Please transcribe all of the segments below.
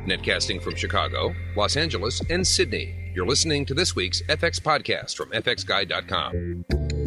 Netcasting from Chicago, Los Angeles, and Sydney. You're listening to this week's FX podcast from fxguide.com.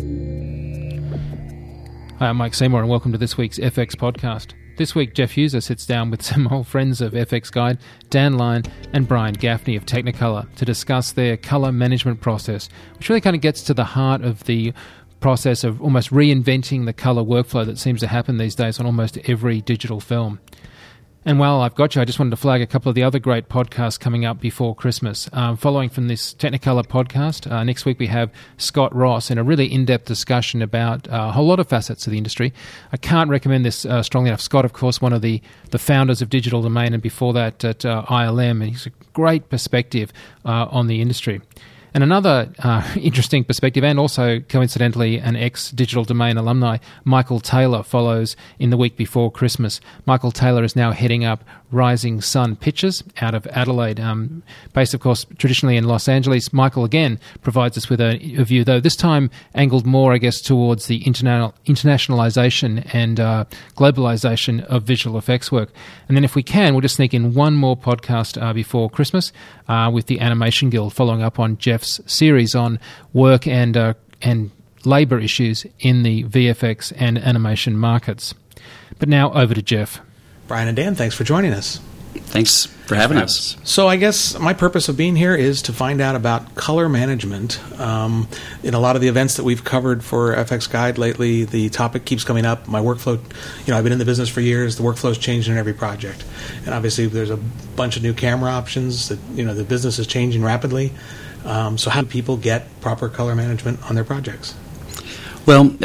Hi, I'm Mike Seymour, and welcome to this week's FX podcast. This week, Jeff Huser sits down with some old friends of FX Guide, Dan Lyon and Brian Gaffney of Technicolor, to discuss their color management process, which really kind of gets to the heart of the process of almost reinventing the color workflow that seems to happen these days on almost every digital film. And while I've got you, I just wanted to flag a couple of the other great podcasts coming up before Christmas. Following from this Technicolor podcast, next week we have Scott Ross in a really in-depth discussion about a whole lot of facets of the industry. I can't recommend this strongly enough. Scott, of course, one of the founders of Digital Domain, and before that at ILM, and he's a great perspective on the industry. And another interesting perspective, and also coincidentally an ex-Digital Domain alumni, Michael Taylor, follows in the week before Christmas. Michael Taylor is now heading up Rising Sun Pictures out of Adelaide. Based, of course, traditionally in Los Angeles, Michael again provides us with a view, though this time angled more, I guess, towards the internationalization and globalization of visual effects work. And then if we can, we'll just sneak in one more podcast before Christmas with the Animation Guild, following up on Jeff's series on work and labour issues in the VFX and animation markets. But now over to Jeff. Brian and Dan, thanks for joining us. Thanks for having us. So I guess my purpose of being here is to find out about color management. In a lot of the events that we've covered for FX Guide lately, the topic keeps coming up. My workflow, I've been in the business for years. The workflow's changed in every project. And obviously there's a bunch of new camera options that, the business is changing rapidly. So how do people get proper color management on their projects? Well,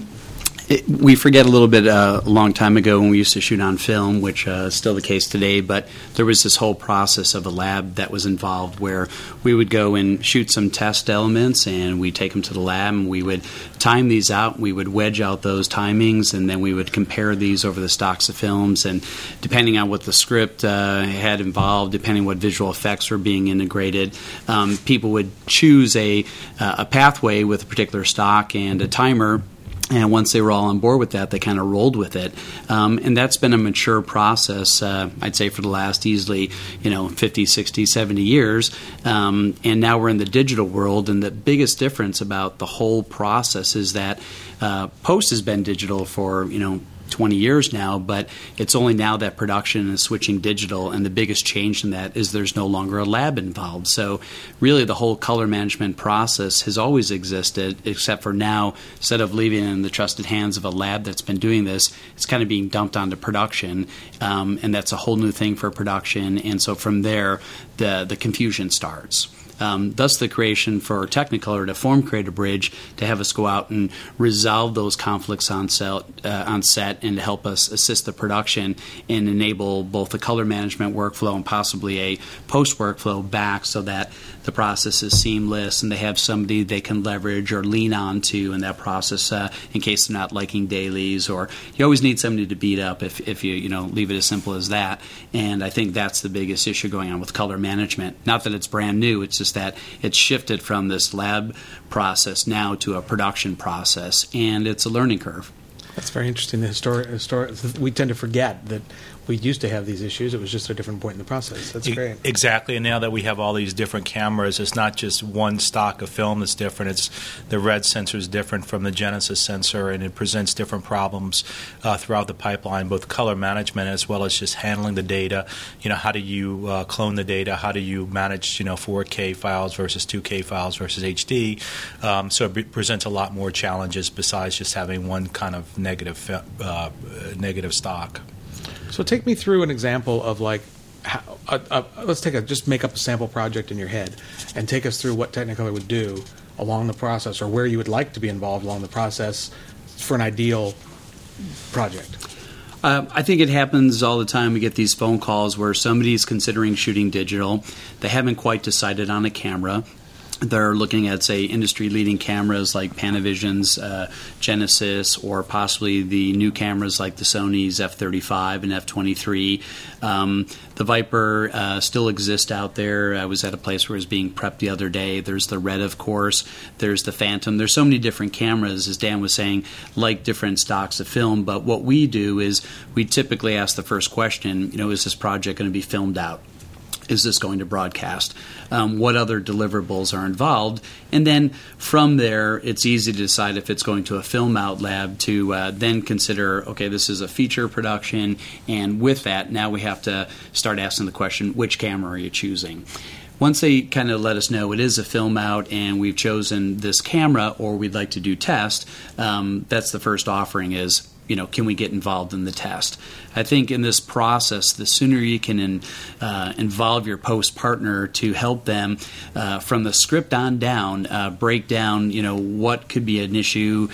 we forget a little bit a long time ago when we used to shoot on film, which is still the case today, but there was this whole process of a lab that was involved where we would go and shoot some test elements and we'd take them to the lab and we would time these out. We would wedge out those timings and then we would compare these over the stocks of films, and depending on what the script had involved, depending on what visual effects were being integrated, people would choose a pathway with a particular stock and a timer. And once they were all on board with that, they kind of rolled with it. And that's been a mature process, I'd say, for the last easily, 50, 60, 70 years. And now we're in the digital world. And the biggest difference about the whole process is that post has been digital for, 20 years now, but it's only now that production is switching digital, and the biggest change in that is there's no longer a lab involved. So really the whole color management process has always existed, except for now, instead of leaving it in the trusted hands of a lab that's been doing this, it's kind of being dumped onto production, and that's a whole new thing for production. And so from there, the confusion starts. Thus the creation for Technicolor to form Creative Bridge to have us go out and resolve those conflicts on set and to help us assist the production and enable both the color management workflow and possibly a post workflow back so that the process is seamless and they have somebody they can leverage or lean on to in that process in case they're not liking dailies, or you always need somebody to beat up if you leave it as simple as that. And I think that's the biggest issue going on with color management. Not that it's brand new, it's just that it's shifted from this lab process now to a production process, and it's a learning curve. That's very interesting. We tend to forget that we used to have these issues. It was just a different point in the process. That's great. Exactly. And now that we have all these different cameras, it's not just one stock of film that's different. It's the red sensor is different from the Genesis sensor, and it presents different problems throughout the pipeline, both color management as well as just handling the data. How do you clone the data? How do you manage 4K files versus 2K files versus HD? So it presents a lot more challenges besides just having one kind of negative stock. So take me through an example of let's just make up a sample project in your head and take us through what Technicolor would do along the process, or where you would like to be involved along the process for an ideal project. I think it happens all the time. We get these phone calls where somebody's considering shooting digital. They haven't quite decided on a camera. They're looking at, say, industry-leading cameras like Panavision's Genesis, or possibly the new cameras like the Sony's F35 and F23. The Viper still exists out there. I was at a place where it was being prepped the other day. There's the Red, of course. There's the Phantom. There's so many different cameras, as Dan was saying, like different stocks of film. But what we do is we typically ask the first question, is this project going to be filmed out? is this going to broadcast? What other deliverables are involved? And then from there, it's easy to decide if it's going to a film out lab to then consider, okay, this is a feature production, and with that, now we have to start asking the question, which camera are you choosing? Once they kind of let us know it is a film out and we've chosen this camera or we'd like to do test, that's the first offering is, can we get involved in the test? I think in this process, the sooner you can involve your post partner to help them from the script on down, break down, what could be an issue,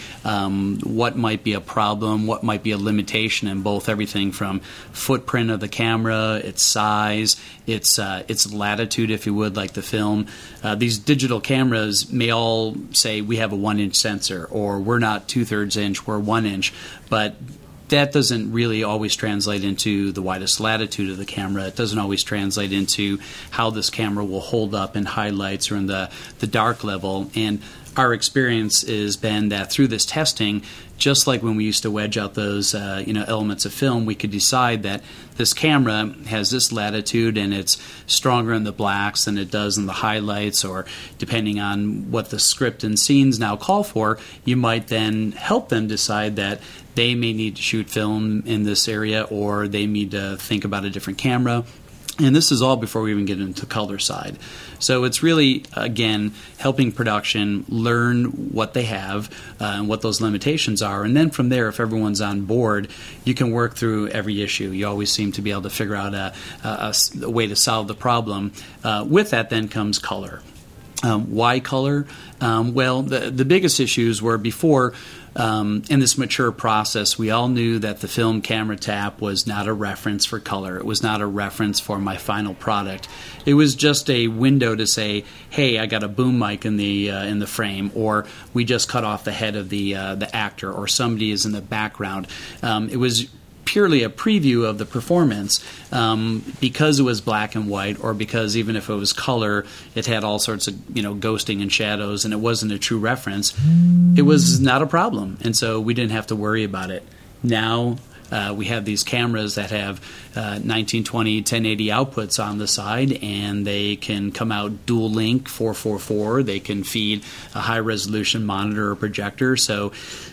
what might be a problem, what might be a limitation in both everything from footprint of the camera, its size, its latitude, if you would, like the film. These digital cameras may all say we have a 1-inch sensor, or we're not 2/3 inch, we're 1 inch, but that doesn't really always translate into the widest latitude of the camera. It doesn't always translate into how this camera will hold up in highlights or in the dark level. And our experience has been that through this testing, just like when we used to wedge out those elements of film, we could decide that this camera has this latitude and it's stronger in the blacks than it does in the highlights, or depending on what the script and scenes now call for, you might then help them decide that they may need to shoot film in this area or they need to think about a different camera. And this is all before we even get into the color side. So it's really, again, helping production learn what they have and what those limitations are. And then from there, if everyone's on board, you can work through every issue. You always seem to be able to figure out a way to solve the problem. With that then comes color. Why color? Well, the biggest issues were before, in this mature process, we all knew that the film camera tap was not a reference for color. It was not a reference for my final product. It was just a window to say, hey, I got a boom mic in the frame, or we just cut off the head of the actor, or somebody is in the background. It was purely a preview of the performance because it was black and white, or because even if it was color, it had all sorts of ghosting and shadows, and it wasn't a true reference. It was not a problem, and so we didn't have to worry about it. Now we have these cameras that have 1920, 1080 outputs on the side, and they can come out dual link 444. They can feed a high resolution monitor or projector. So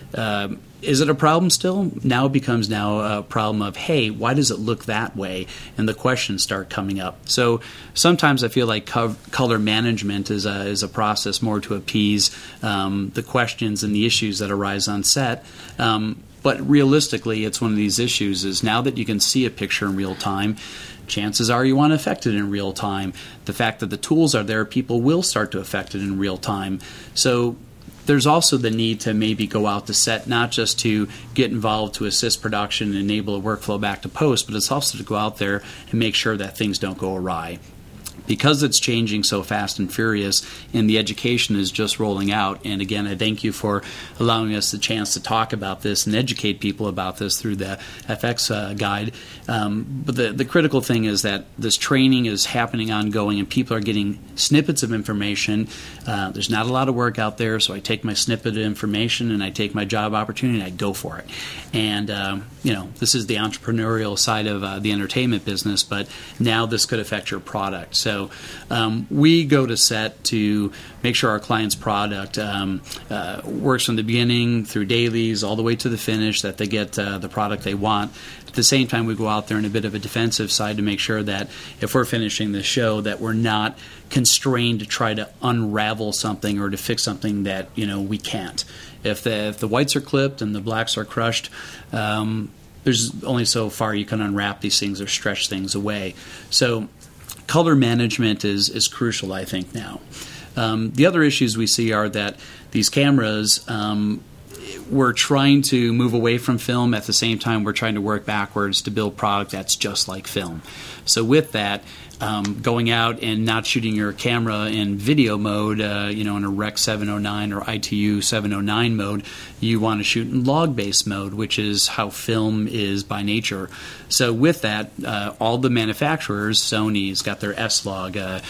is it a problem still? Now it becomes a problem of, hey, why does it look that way? And the questions start coming up. So sometimes I feel like color management is a process more to appease the questions and the issues that arise on set. But realistically, it's one of these issues is now that you can see a picture in real time, chances are you want to affect it in real time. The fact that the tools are there, people will start to affect it in real time. So there's also the need to maybe go out to set, not just to get involved to assist production and enable a workflow back to post, but it's also to go out there and make sure that things don't go awry. Because it's changing so fast and furious and the education is just rolling out, and again, I thank you for allowing us the chance to talk about this and educate people about this through the FX guide. But the critical thing is that this training is happening ongoing and people are getting snippets of information. There's not a lot of work out there, so I take my snippet of information and I take my job opportunity and I go for it. And, this is the entrepreneurial side of the entertainment business, but now this could affect your product. So we go to set to make sure our client's product works from the beginning through dailies all the way to the finish, that they get the product they want. At the same time, we go out there in a bit of a defensive side to make sure that if we're finishing the show, that we're not constrained to try to unravel something or to fix something that we can't. If the whites are clipped and the blacks are crushed, there's only so far you can unwrap these things or stretch things away. So color management is crucial, I think, now. The other issues we see are that these cameras, we're trying to move away from film. At the same time, we're trying to work backwards to build product that's just like film. So with that, going out and not shooting your camera in video mode, in a Rec 709 or ITU 709 mode, you want to shoot in log-based mode, which is how film is by nature. So with that, all the manufacturers, Sony's got their S-Log,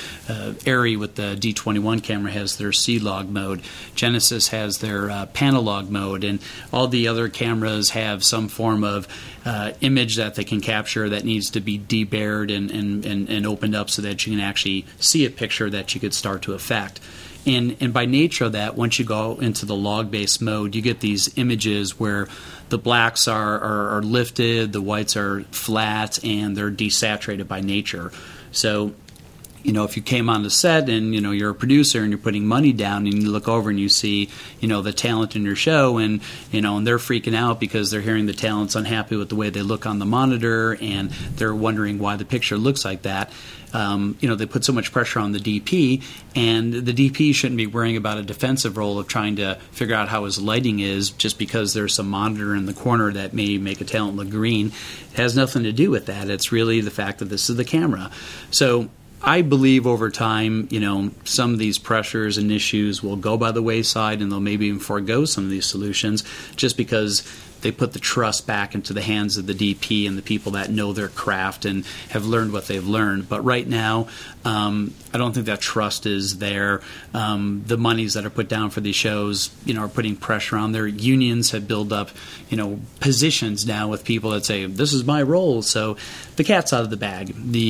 Arri with the D21 camera has their C-Log mode, Genesis has their Panalog mode, And all the other cameras have some form of image that they can capture that needs to be debared and opened up so that you can actually see a picture that you could start to affect. And by nature of that, once you go into the log-based mode, you get these images where the blacks are lifted, the whites are flat, and they're desaturated by nature. So, if you came on the set and, you're a producer and you're putting money down and you look over and you see, the talent in your show and they're freaking out because they're hearing the talent's unhappy with the way they look on the monitor and they're wondering why the picture looks like that. They put so much pressure on the DP, and the DP shouldn't be worrying about a defensive role of trying to figure out how his lighting is just because there's some monitor in the corner that may make a talent look green. It has nothing to do with that. It's really the fact that this is the camera. So I believe over time, some of these pressures and issues will go by the wayside, and they'll maybe even forego some of these solutions just because they put the trust back into the hands of the DP and the people that know their craft and have learned what they've learned. But right now, I don't think that trust is there. The monies that are put down for these shows, are putting pressure on their unions. Have built up, positions now with people that say, "This is my role." So the cat's out of the bag.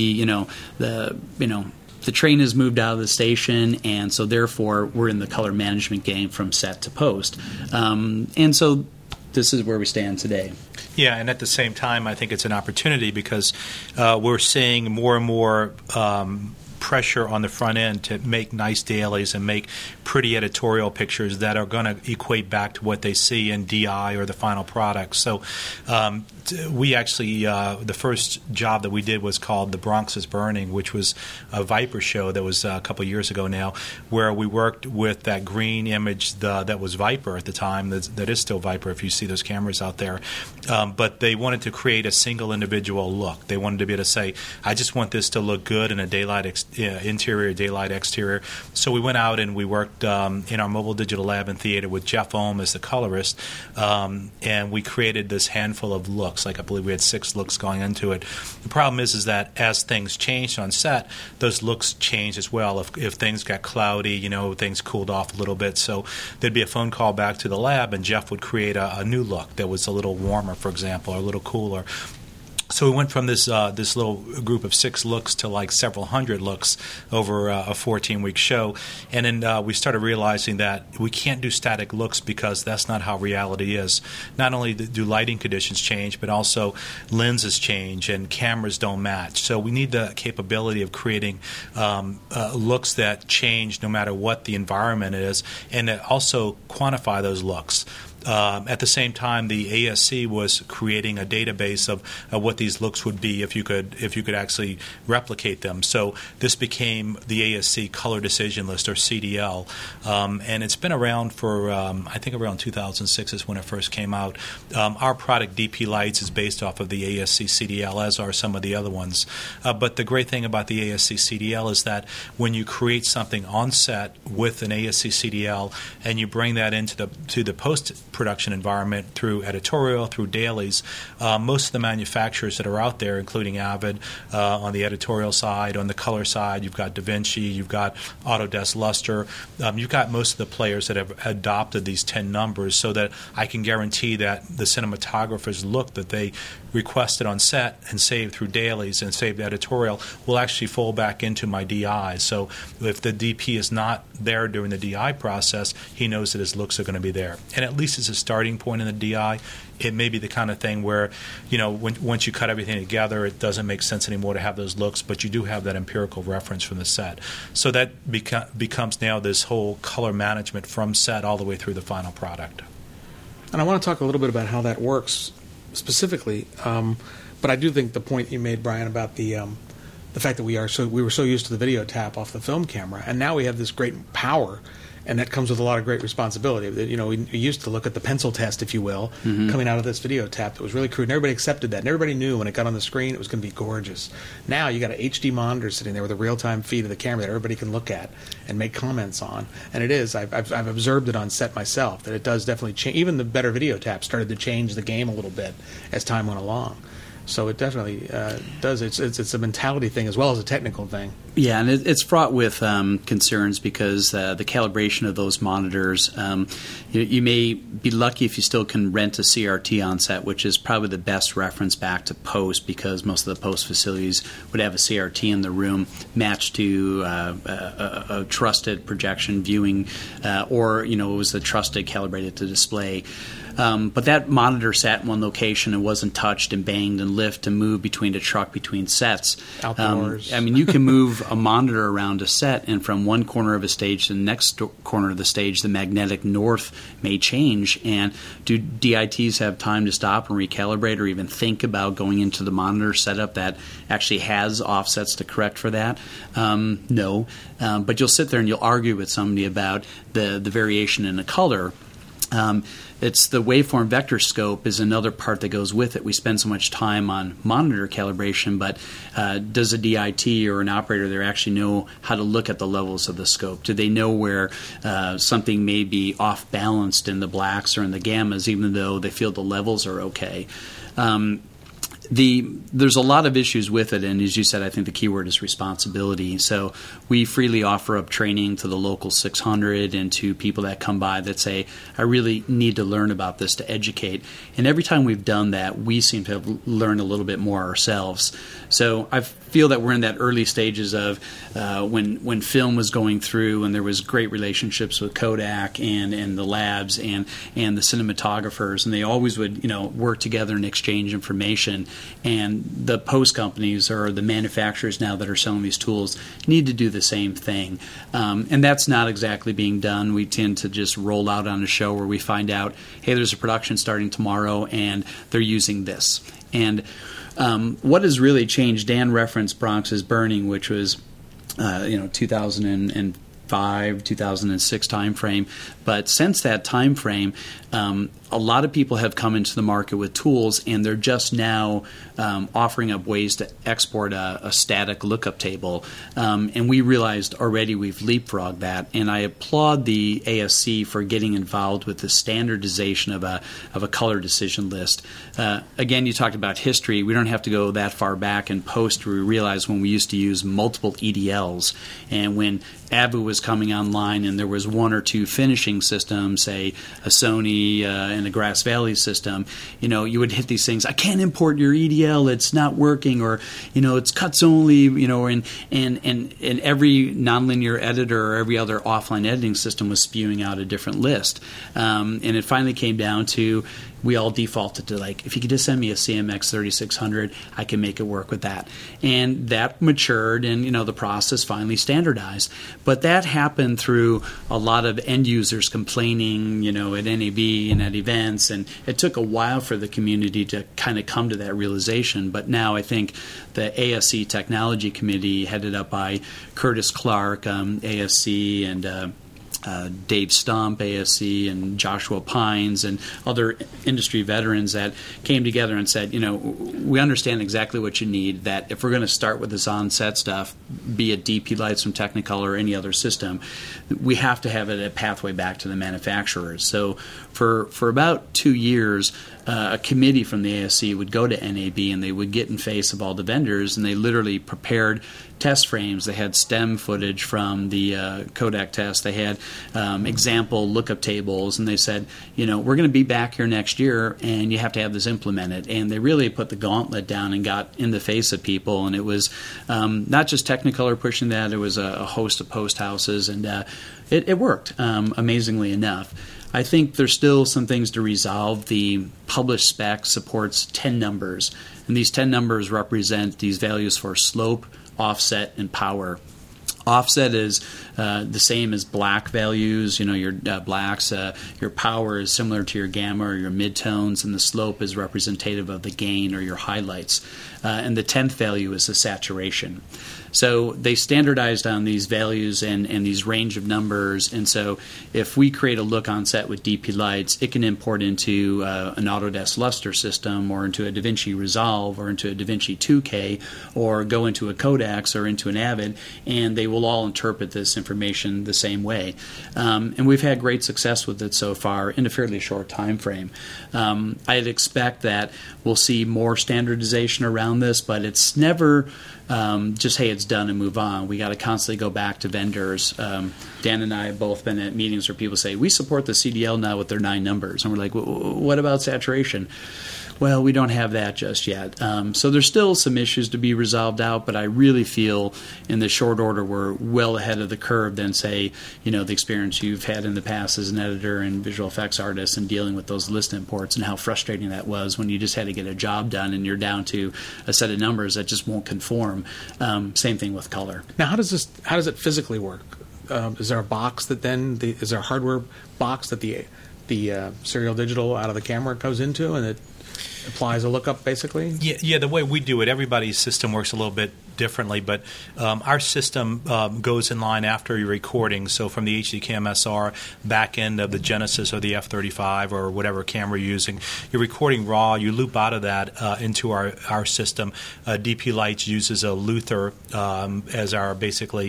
The train has moved out of the station, and so therefore we're in the color management game from set to post. And so this is where we stand today. Yeah, and at the same time, I think it's an opportunity because we're seeing more and more pressure on the front end to make nice dailies and make pretty editorial pictures that are going to equate back to what they see in DI or the final product. So we actually, the first job that we did was called The Bronx is Burning, which was a Viper show that was a couple years ago now, where we worked with that green image that was Viper at the time, that is still Viper if you see those cameras out there. But they wanted to create a single individual look. They wanted to be able to say, I just want this to look good in a daylight interior, daylight exterior. So we went out and we worked in our mobile digital lab and theater with Jeff Ohm as the colorist, and we created this handful of looks. Like I believe we had 6 looks going into it. The problem is that as things changed on set, those looks changed as well. If things got cloudy, things cooled off a little bit. So there'd be a phone call back to the lab, and Jeff would create a new look that was a little warmer, for example, or a little cooler. So we went from this little group of 6 looks to like several hundred looks over a 14-week show. And then we started realizing that we can't do static looks because that's not how reality is. Not only do lighting conditions change, but also lenses change and cameras don't match. So we need the capability of creating looks that change no matter what the environment is, and that also quantify those looks. At the same time, the ASC was creating a database of what these looks would be if you could actually replicate them. So this became the ASC Color Decision List, or CDL, and it's been around for I think around 2006 is when it first came out. Our product DP Lights is based off of the ASC CDL, as are some of the other ones. But the great thing about the ASC CDL is that when you create something on set with an ASC CDL and you bring that into the post-production environment through editorial, through dailies, most of the manufacturers that are out there, including Avid on the editorial side, on the color side, you've got DaVinci, you've got Autodesk Luster, you've got most of the players that have adopted these 10 numbers, so that I can guarantee that the cinematographer's look that they requested on set and saved through dailies and saved editorial will actually fall back into my DI. So if the DP is not there during the DI process, he knows that his looks are going to be there. And at least as a starting point in the DI, it may be the kind of thing where, once you cut everything together, it doesn't make sense anymore to have those looks, but you do have that empirical reference from the set. So that becomes now this whole color management from set all the way through the final product. And I want to talk a little bit about how that works specifically, but I do think the point you made, Brian, about the fact that we were so used to the video tap off the film camera, and now we have this great power, and that comes with a lot of great responsibility. We used to look at the pencil test, if you will, coming out of this video tap that was really crude, and everybody accepted that, and everybody knew when it got on the screen it was going to be gorgeous. Now you got an HD monitor sitting there with a real-time feed of the camera that everybody can look at and make comments on, and it is. I've observed it on set myself that it does definitely change. Even the better video tap started to change the game a little bit as time went along. So it definitely does. It's a mentality thing as well as a technical thing. Yeah, and it's fraught with concerns because the calibration of those monitors, you may be lucky if you still can rent a CRT on set, which is probably the best reference back to post, because most of the post facilities would have a CRT in the room matched to a trusted projection viewing, or it was a trusted calibrated to display. But that monitor sat in one location and wasn't touched and banged and lifted and moved between the truck, between sets. Outdoors. You can move a monitor around a set, and from one corner of a stage to the next corner of the stage, the magnetic north may change. And do DITs have time to stop and recalibrate, or even think about going into the monitor setup that actually has offsets to correct for that? No. But you'll sit there and you'll argue with somebody about the variation in the color. It's the waveform vector scope is another part that goes with it. We spend so much time on monitor calibration, but does a DIT or an operator there actually know how to look at the levels of the scope? Do they know where something may be off balanced in the blacks or in the gammas, even though they feel the levels are okay? There's a lot of issues with it, and as you said, I think the key word is responsibility. So we freely offer up training to the local 600 and to people that come by that say, I really need to learn about this to educate. And every time we've done that, we seem to have learned a little bit more ourselves. So I feel that we're in that early stages of when film was going through, and there was great relationships with Kodak and the labs and the cinematographers, and they always would work together and exchange information. And the post companies or the manufacturers now that are selling these tools need to do the same thing. And that's not exactly being done. We tend to just roll out on a show where we find out, hey, there's a production starting tomorrow, and they're using this. And what has really changed, Dan referenced Bronx's Burning, which was 2005, 2006 timeframe. But since that timeframe, a lot of people have come into the market with tools, and they're just now offering up ways to export a static lookup table. And we realized already we've leapfrogged that. And I applaud the ASC for getting involved with the standardization of a color decision list. Again, you talked about history. We don't have to go that far back in post. We realized when we used to use multiple EDLs, and when AVU was coming online and there was one or two finishing systems, say a Sony and a Grass Valley system, you would hit these things. I can't import your EDL; it's not working, or it's cuts only. And every nonlinear editor or every other offline editing system was spewing out a different list, and it finally came down to, we all defaulted to, if you could just send me a CMX 3600, I can make it work with that. And that matured, and the process finally standardized. But that happened through a lot of end users complaining, at NAB and at events, and it took a while for the community to kind of come to that realization. But now I think the ASC Technology Committee, headed up by Curtis Clark, ASC, and Dave Stump, ASC, and Joshua Pines, and other industry veterans that came together and said, we understand exactly what you need, that if we're going to start with this on-set stuff, be it DP lights from Technicolor or any other system, we have to have a pathway back to the manufacturers. So for about 2 years, a committee from the ASC would go to NAB, and they would get in face of all the vendors, and they literally prepared test frames. They had STEM footage from the Kodak test. They had example lookup tables, and they said, we're going to be back here next year, and you have to have this implemented. And they really put the gauntlet down and got in the face of people. And it was not just Technicolor pushing that; it was a host of post houses, and it worked amazingly enough. I think there's still some things to resolve. The published spec supports 10 numbers, and these 10 numbers represent these values for slope, offset, and power. Offset is the same as black values, your blacks. Your power is similar to your gamma or your midtones, and the slope is representative of the gain or your highlights. And the 10th value is the saturation. So they standardized on these values and these range of numbers. And so if we create a look on set with DP lights, it can import into an Autodesk Lustre system or into a DaVinci Resolve or into a DaVinci 2K or go into a Codex or into an Avid, and they will all interpret this information the same way. And we've had great success with it so far in a fairly short time frame. I'd expect that we'll see more standardization around this, but it's never just, hey, it's done and move on. We got to constantly go back to vendors. Dan and I have both been at meetings where people say, we support the CDL now with their 9 numbers. And we're like, what about saturation? Well, we don't have that just yet. So there's still some issues to be resolved out, but I really feel in the short order we're well ahead of the curve than, say, the experience you've had in the past as an editor and visual effects artist and dealing with those list imports and how frustrating that was when you just had to get a job done and you're down to a set of numbers that just won't conform. Same thing with color. Now, how does it physically work? Is there a box that then is there a hardware box that the serial digital out of the camera goes into, and it applies a lookup basically? Yeah. The way we do it, everybody's system works a little bit differently, but our system goes in line after your recording. So from the HDCam SR back end of the Genesis or the F35 or whatever camera you're using, you're recording raw. You loop out of that into our system. DP Lights uses a Luther as our basically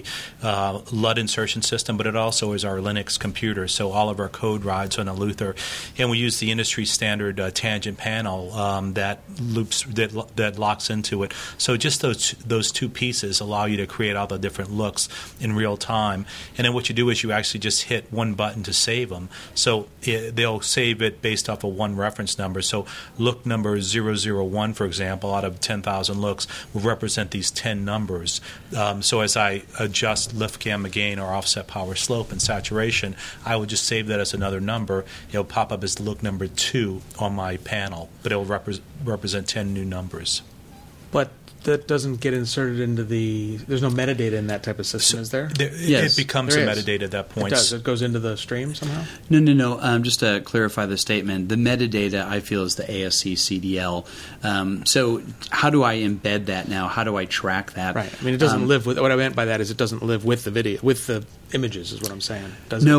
LUT insertion system, but it also is our Linux computer. So all of our code rides on a Luther, and we use the industry standard tangent panel that loops that locks into it. So just those 2 pieces allow you to create all the different looks in real time. And then what you do is you actually just hit one button to save them. So they'll save it based off of one reference number. So look number 001, for example, out of 10,000 looks will represent these 10 numbers. So as I adjust lift gamma gain or offset power slope and saturation, I will just save that as another number. It'll pop up as look number 2 on my panel, but it will represent 10 new numbers. But that doesn't get inserted into there's no metadata in that type of system, is there? Yes. It becomes a metadata at that point. It does. It goes into the stream somehow? No. Just to clarify the statement, the metadata I feel is the ASC CDL. So how do I embed that now? How do I track that? Right. I mean, it doesn't live with. What I meant by that is it doesn't live with the video, with the images, is what I'm saying. No,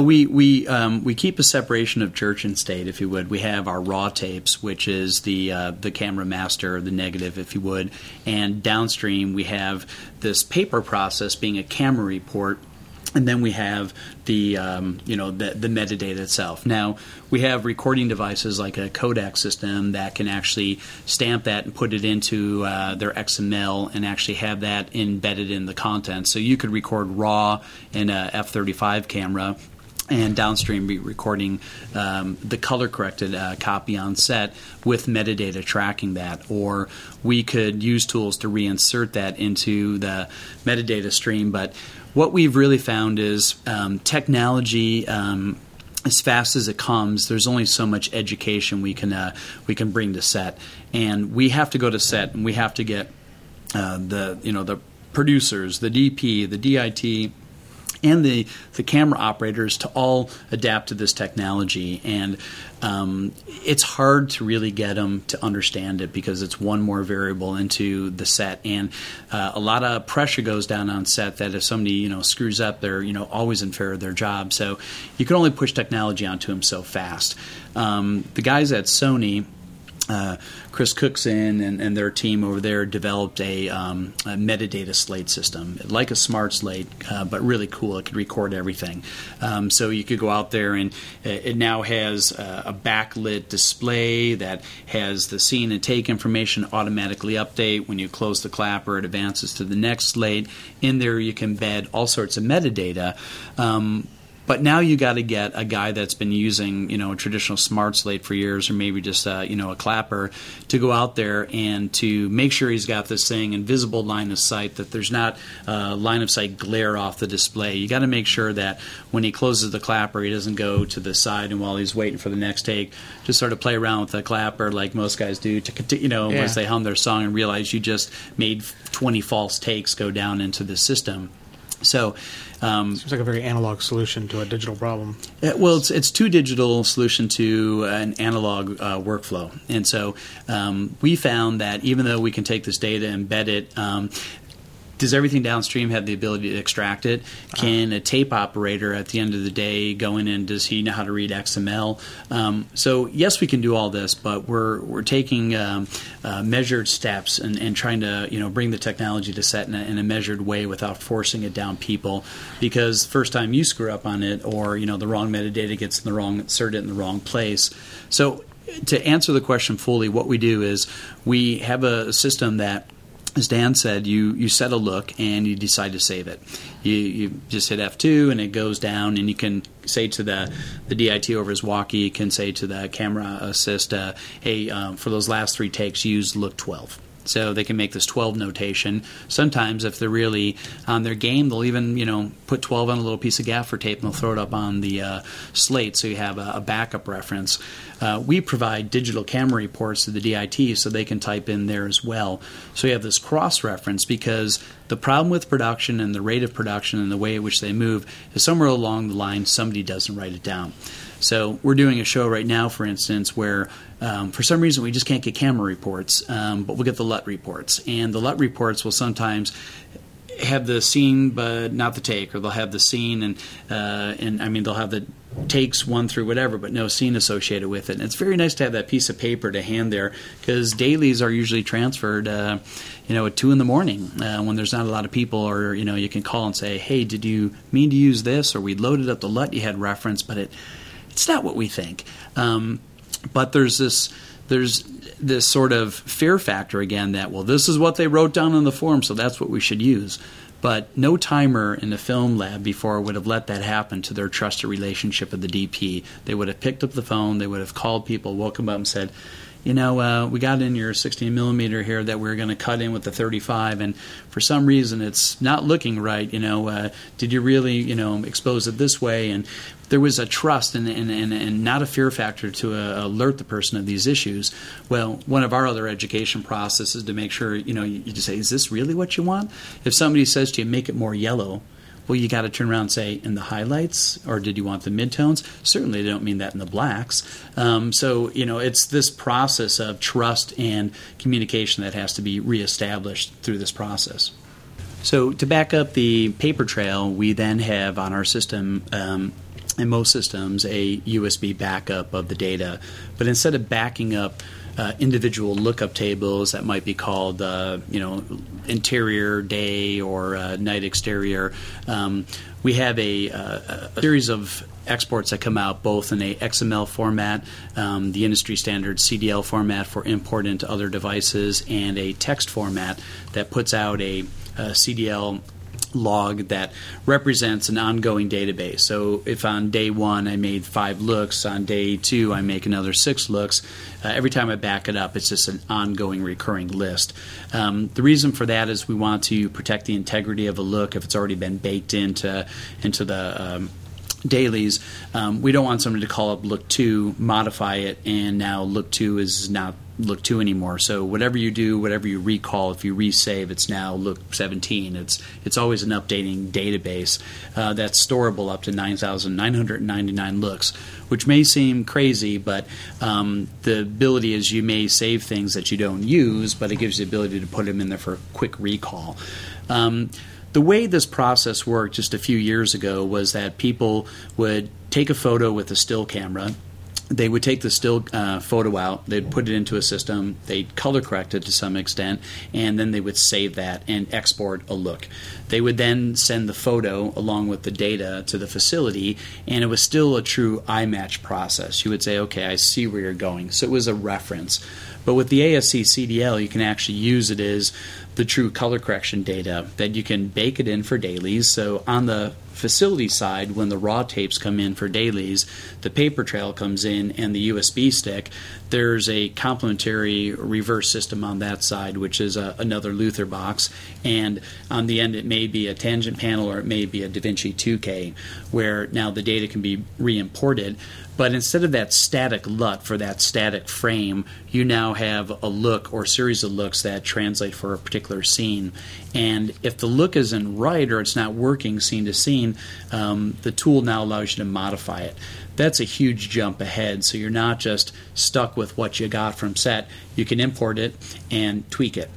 we keep a separation of church and state, if you would. We have our raw tapes, which is the camera master, the negative, if you would, and downstream we have this paper process being a camera report, and then we have the metadata itself. Now we have recording devices like a codec system that can actually stamp that and put it into their XML and actually have that embedded in the content. So you could record raw in a F35 camera and downstream be recording the color-corrected copy on set with metadata tracking that. Or we could use tools to reinsert that into the metadata stream. But what we've really found is technology, as fast as it comes, there's only so much education we can bring to set. And we have to go to set, and we have to get the producers, the DP, the DIT, and the camera operators to all adapt to this technology. And it's hard to really get them to understand it because it's one more variable into the set. And a lot of pressure goes down on set that if somebody screws up, they're always in fear of their job. So you can only push technology onto them so fast. The guys at Sony, Chris Cookson and their team over there developed a metadata slate system, like a smart slate, but really cool. It could record everything. So you could go out there, and it now has a backlit display that has the scene and take information automatically update. When you close the clapper, it advances to the next slate. In there, you can embed all sorts of metadata. But now you got to get a guy that's been using, a traditional smart slate for years, or maybe just a clapper, to go out there and to make sure he's got this thing in visible line of sight, that there's not line of sight glare off the display. You got to make sure that when he closes the clapper, he doesn't go to the side, and while he's waiting for the next take, just sort of play around with the clapper like most guys do to continue, once they hum their song and realize you just made 20 false takes go down into the system. So seems like a very analog solution to a digital problem. Well, it's too digital solution to an analog workflow. And so we found that even though we can take this data, embed it, Does everything downstream have the ability to extract it? Can a tape operator at the end of the day go in and does he know how to read XML? So yes, we can do all this, but we're taking measured steps and trying to bring the technology to set in a measured way without forcing it down people. Because first time you screw up on it, or the wrong metadata gets inserted in the wrong place. So to answer the question fully, what we do is we have a system that, as Dan said, you set a look and you decide to save it. You just hit F2 and it goes down, and you can say to the DIT over his walkie, you can say to the camera assist, hey, for those last 3 takes, use look 12. So they can make this 12 notation. Sometimes if they're really on their game, they'll even put 12 on a little piece of gaffer tape and they'll throw it up on the slate so you have a backup reference. We provide digital camera reports to the DIT so they can type in there as well. So you have this cross-reference, because the problem with production and the rate of production and the way in which they move is somewhere along the line somebody doesn't write it down. So we're doing a show right now, for instance, where for some reason we just can't get camera reports, but we'll get the LUT reports. And the LUT reports will sometimes have the scene but not the take, or they'll have the scene and they'll have the takes 1 through whatever, but no scene associated with it. And it's very nice to have that piece of paper to hand there, because dailies are usually transferred at 2 in the morning when there's not a lot of people, or you can call and say, hey, did you mean to use this, or we loaded up the LUT you had referenced, but it's not what we think. But there's this sort of fear factor again that, well, this is what they wrote down on the form, so that's what we should use. But no timer in the film lab before would have let that happen to their trusted relationship with the DP. They would have picked up the phone, they would have called people, woke them up and said, we got in your 16 millimeter here that we were going to cut in with the 35, and for some reason it's not looking right. Did you really, expose it this way? And there was a trust and not a fear factor to alert the person of these issues. Well, one of our other education processes to make sure, you just say, is this really what you want? If somebody says to you, make it more yellow, well, you got to turn around and say, in the highlights, or did you want the midtones? Certainly they don't mean that in the blacks. So, it's this process of trust and communication that has to be reestablished through this process. So to back up the paper trail, we then have on our system, in most systems, a USB backup of the data. But instead of backing up individual lookup tables that might be called, interior, day, or night exterior, we have a series of exports that come out both in a XML format, the industry standard CDL format for import into other devices, and a text format that puts out a CDL log that represents an ongoing database. So if on day 1 I made 5 looks, on day 2 I make another 6 looks, every time I back it up, it's just an ongoing recurring list. The reason for that is we want to protect the integrity of a look if it's already been baked into the dailies. We don't want somebody to call up look 2, modify it, and now look 2 is not look 2 anymore. So whatever you do, whatever you recall, if you resave, it's now look 17. It's always an updating database that's storable up to 9,999 looks, which may seem crazy, but the ability is you may save things that you don't use, but it gives you the ability to put them in there for quick recall. The way this process worked just a few years ago was that people would take a photo with a still camera. They would take the still photo out, they'd put it into a system, they'd color correct it to some extent, and then they would save that and export a look. They would then send the photo along with the data to the facility, and it was still a true eye match process. You would say, okay, I see where you're going. So it was a reference. But with the ASC CDL, you can actually use it as the true color correction data that you can bake it in for dailies. So on the facility side, when the raw tapes come in for dailies, the paper trail comes in and the USB stick, there's a complementary reverse system on that side, which is another Luther box. And on the end, it may be a tangent panel or it may be a DaVinci 2K, where now the data can be re-imported. But instead of that static LUT for that static frame, you now have a look or series of looks that translate for a particular scene. And if the look isn't right or it's not working scene to scene, the tool now allows you to modify it. That's a huge jump ahead, so you're not just stuck with what you got from set. You can import it and tweak it.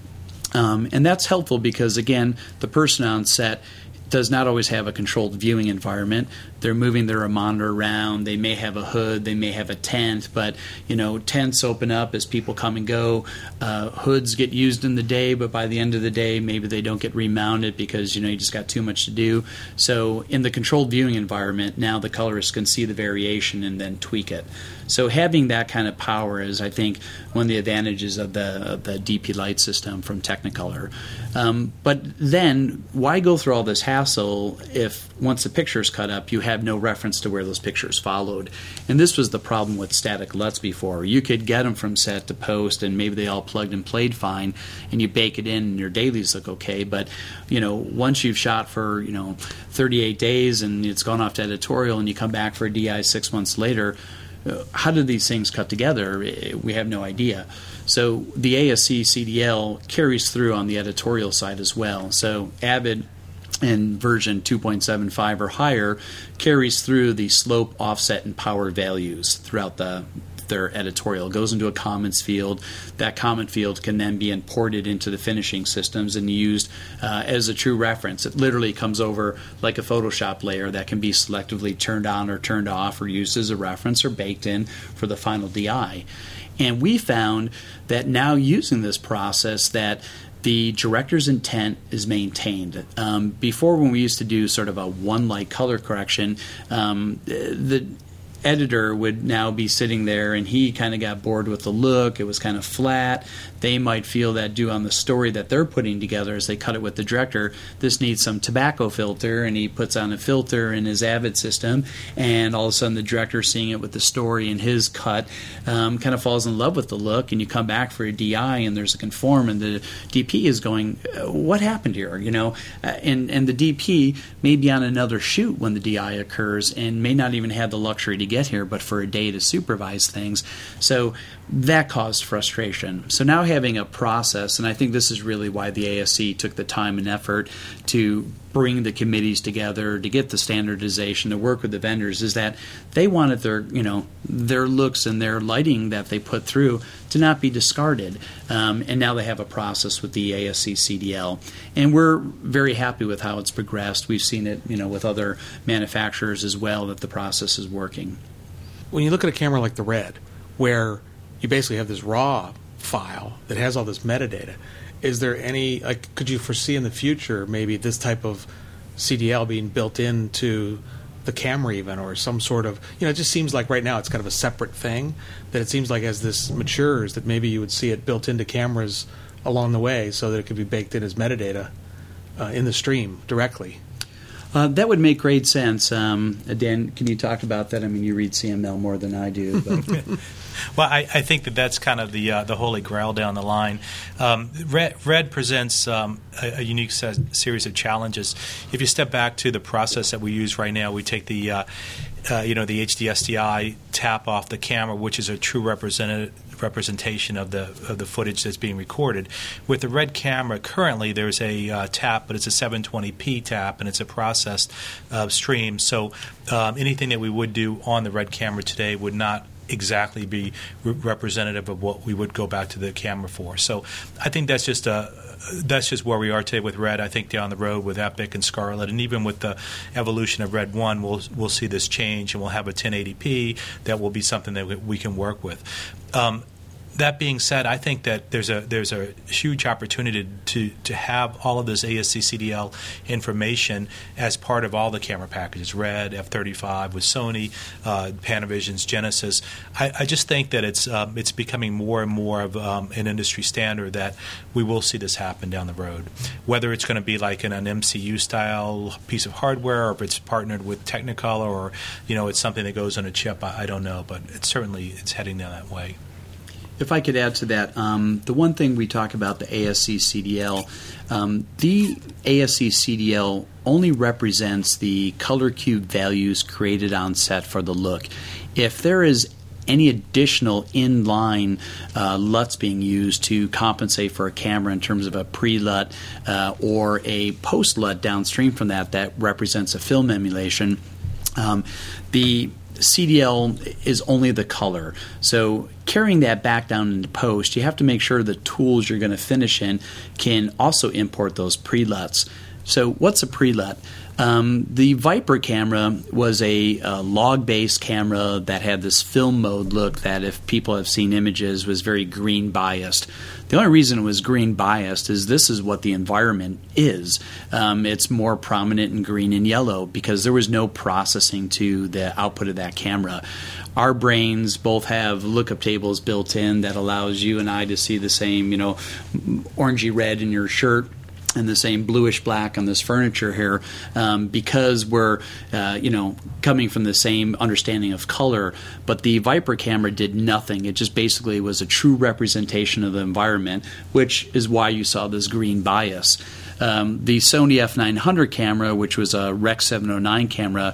And that's helpful because, again, the person on set does not always have a controlled viewing environment. They're moving their monitor around. They may have a hood. They may have a tent. But, tents open up as people come and go. Hoods get used in the day, but by the end of the day, maybe they don't get remounted because, you just got too much to do. So in the controlled viewing environment, now the colorist can see the variation and then tweak it. So having that kind of power is, I think, one of the advantages of the DP light system from Technicolor. But then, why go through all this hassle if once the picture's cut up, you have no reference to where those pictures followed? And this was the problem with static LUTs before. You could get them from set to post, and maybe they all plugged and played fine, and you bake it in, and your dailies look okay. But once you've shot for 38 days, and it's gone off to editorial, and you come back for a DI 6 months later, how do these things cut together? We have no idea. So the ASC CDL carries through on the editorial side as well. So Avid in version 2.75 or higher carries through the slope, offset, and power values throughout their editorial. It goes into a comments field. That comment field can then be imported into the finishing systems and used as a true reference. It literally comes over like a Photoshop layer that can be selectively turned on or turned off or used as a reference or baked in for the final DI. And we found that now using this process that the director's intent is maintained. Before, when we used to do sort of a one light color correction, the editor would now be sitting there and he kind of got bored with the look. It was kind of flat. They might feel that due on the story that they're putting together as they cut it with the director, this needs some tobacco filter, and he puts on a filter in his Avid system, and all of a sudden the director, seeing it with the story in his cut, kind of falls in love with the look, and you come back for a DI and there's a conform, and the DP is going, what happened here? And the DP may be on another shoot when the DI occurs and may not even have the luxury to get here, but for a day to supervise things. So that caused frustration. So now having a process, and I think this is really why the ASC took the time and effort to bring the committees together, to get the standardization, to work with the vendors, is that they wanted their looks and their lighting that they put through to not be discarded. And now they have a process with the ASC CDL. And we're very happy with how it's progressed. We've seen it, with other manufacturers as well, that the process is working. When you look at a camera like the Red, where you basically have this raw file that has all this metadata, is there any, could you foresee in the future maybe this type of CDL being built into the camera even, or some sort of, it just seems like right now it's kind of a separate thing, that it seems like as this matures that maybe you would see it built into cameras along the way so that it could be baked in as metadata in the stream directly. That would make great sense. Dan, can you talk about that? I mean, you read CML more than I do. But. Well, I think that's kind of the holy grail down the line. Red presents a unique series of challenges. If you step back to the process that we use right now, we take the HDSDI tap off the camera, which is a true representation of the footage that's being recorded. With the Red camera, currently there's a tap, but it's a 720p tap, and it's a processed stream. So anything that we would do on the Red camera today would not exactly be representative of what we would go back to the camera for. So I think that's just where we are today with Red. I think down the road with Epic and Scarlett, and even with the evolution of Red 1, we'll see this change, and we'll have a 1080p that will be something that we can work with. That being said, I think that there's a huge opportunity to have all of this ASC CDL information as part of all the camera packages, Red, F-35 with Sony, Panavision's Genesis. I just think that it's becoming more and more of an industry standard that we will see this happen down the road. Whether it's going to be like in an MCU-style piece of hardware, or if it's partnered with Technicolor, or it's something that goes on a chip, I don't know, but it's heading down that way. If I could add to that, the one thing we talk about, the ASC CDL, the ASC CDL only represents the color cube values created on set for the look. If there is any additional inline LUTs being used to compensate for a camera in terms of a pre-LUT or a post-LUT downstream from that represents a film emulation, the CDL is only the color. So carrying that back down into post, you have to make sure the tools you're going to finish in can also import those pre-LUTs. So what's a pre-LUT? The Viper camera was a log-based camera that had this film mode look that, if people have seen images, was very green biased. The only reason it was green biased is this is what the environment is. It's more prominent in green and yellow because there was no processing to the output of that camera. Our brains both have lookup tables built in that allows you and I to see the same, orangey red in your shirt and the same bluish black on this furniture here, because we're, coming from the same understanding of color. But the Viper camera did nothing. It just basically was a true representation of the environment, which is why you saw this green bias. The Sony F900 camera, which was a Rec 709 camera,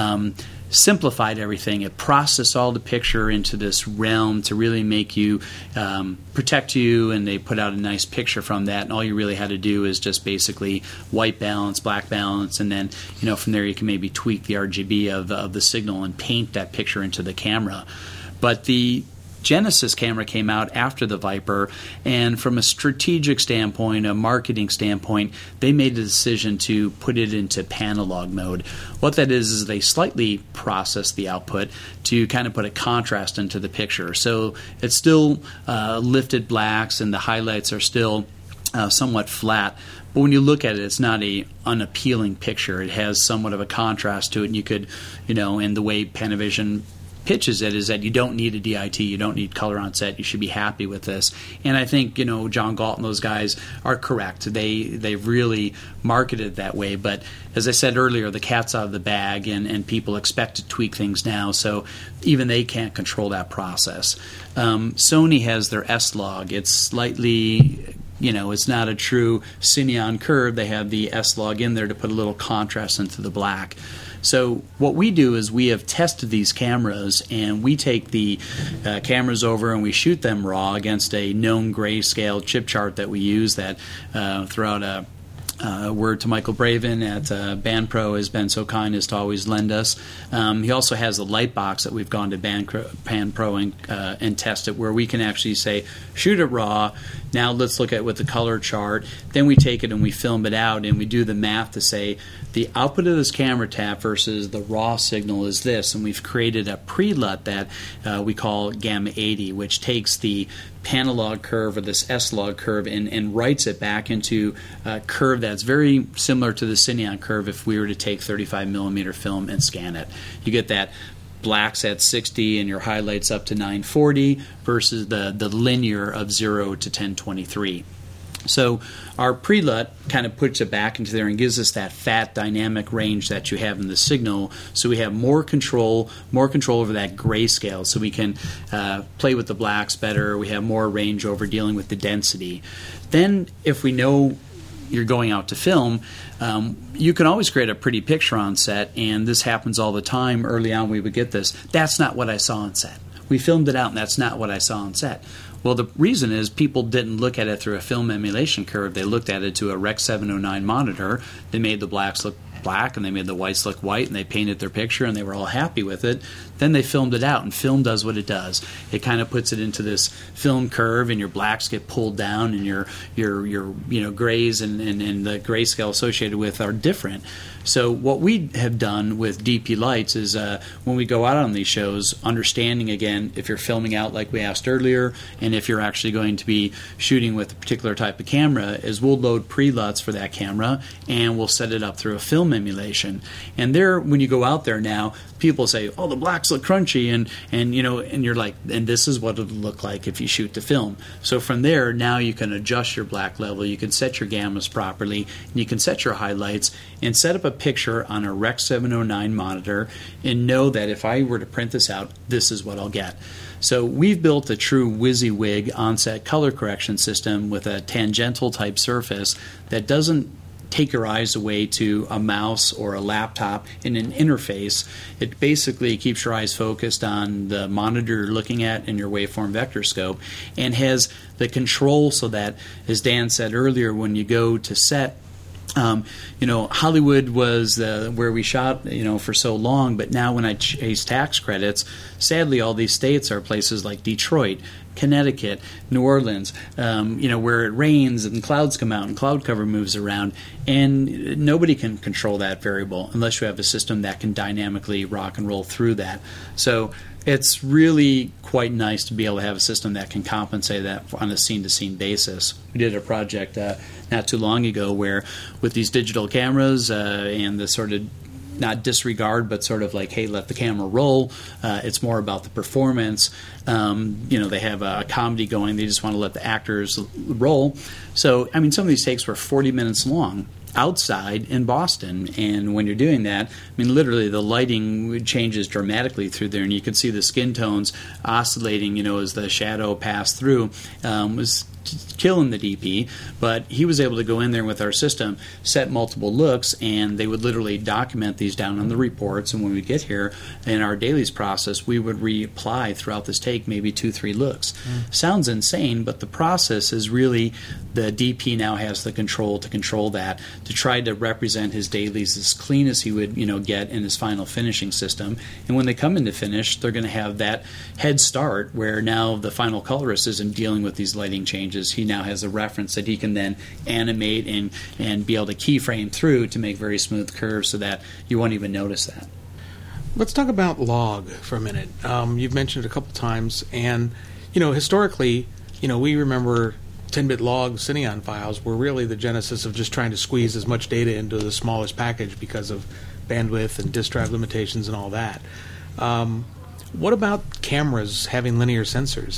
simplified everything. It processed all the picture into this realm to really make you protect you, and they put out a nice picture from that, and all you really had to do is just basically white balance, black balance, and then from there you can maybe tweak the RGB of the signal and paint that picture into the camera. But the Genesis camera came out after the Viper, and from a strategic standpoint, a marketing standpoint, they made the decision to put it into Panalog mode. What that is they slightly process the output to kind of put a contrast into the picture. So it's still lifted blacks, and the highlights are still somewhat flat. But when you look at it, it's not a unappealing picture. It has somewhat of a contrast to it, and you could, and the way Panavision pitches it is that you don't need a DIT, you don't need color on set, you should be happy with this. And I think John Galt and those guys are correct. They've really marketed that way. But as I said earlier, the cat's out of the bag, and people expect to tweak things now, so even they can't control that process. Sony has their S-Log. It's slightly, it's not a true Cineon curve. They have the S-Log in there to put a little contrast into the black. So what we do is we have tested these cameras, and we take the cameras over and we shoot them raw against a known grayscale chip chart that we use that throughout a word to Michael Braven at BandPro has been so kind as to always lend us. He also has a light box that we've gone to BandPro and tested, where we can actually say, shoot it raw, now let's look at with the color chart. Then we take it and we film it out, and we do the math to say the output of this camera tap versus the raw signal is this, and we've created a pre-LUT that we call Gamma 80, which takes the Panalog curve or this S-Log curve and writes it back into a curve that's very similar to the Cineon curve if we were to take 35 millimeter film and scan it. You get that blacks at 60 and your highlights up to 940 versus the linear of 0 to 1023. So our pre-LUT kind of puts it back into there and gives us that fat dynamic range that you have in the signal, so we have more control over that grayscale, so we can play with the blacks better. We have more range over dealing with the density. Then if we know you're going out to film, you can always create a pretty picture on set, and this happens all the time. Early on we would get this, that's not what I saw on set. We filmed it out and that's not what I saw on set. Well, the reason is people didn't look at it through a film emulation curve. They looked at it to a Rec 709 monitor. They made the blacks look black and they made the whites look white, and they painted their picture and they were all happy with it. Then they filmed it out, and film does what it does. It kind of puts it into this film curve, and your blacks get pulled down, and your grays and the grayscale associated with are different. So what we have done with DP Lights is when we go out on these shows, understanding again if you're filming out like we asked earlier, and if you're actually going to be shooting with a particular type of camera, is we'll load pre-LUTs for that camera and we'll set it up through a film emulation. And there, when you go out there now, people say, "Oh, the blacks look crunchy," and you're like, and this is what it'll look like if you shoot the film. So from there, now you can adjust your black level, you can set your gammas properly, and you can set your highlights and set up a picture on a Rec 709 monitor and know that if I were to print this out, this is what I'll get. So we've built a true WYSIWYG on-set color correction system with a tangential type surface that doesn't take your eyes away to a mouse or a laptop in an interface. It basically keeps your eyes focused on the monitor you're looking at in your waveform vector scope, and has the control so that, as Dan said earlier, when you go to set, Hollywood was where we shot, for so long. But now when I chase tax credits, sadly, all these states are places like Detroit, Connecticut, New Orleans, where it rains and clouds come out and cloud cover moves around. And nobody can control that variable unless you have a system that can dynamically rock and roll through that. So it's really quite nice to be able to have a system that can compensate that on a scene-to-scene basis. We did a project not too long ago where with these digital cameras and the sort of not disregard, but sort of like, hey, let the camera roll. It's more about the performance. They have a comedy going. They just want to let the actors roll. So, some of these takes were 40 minutes long outside in Boston, and when you're doing that, literally the lighting changes dramatically through there, and you can see the skin tones oscillating, as the shadow passed through. Was killing the DP, but he was able to go in there with our system, set multiple looks, and they would literally document these down on the reports. And when we get here in our dailies process, we would reapply throughout this take maybe 2-3 looks. Sounds insane, but the process is really the DP now has the control to control that, to try to represent his dailies as clean as he would get in his final finishing system. And when they come into finish, they're going to have that head start where now the final colorist isn't dealing with these lighting changes. He now has a reference that he can then animate and be able to keyframe through to make very smooth curves so that you won't even notice that. Let's talk about log for a minute. You've mentioned it a couple times, and historically, we remember 10-bit logs sitting on files were really the genesis of just trying to squeeze as much data into the smallest package because of bandwidth and disk drive limitations and all that. What about cameras having linear sensors?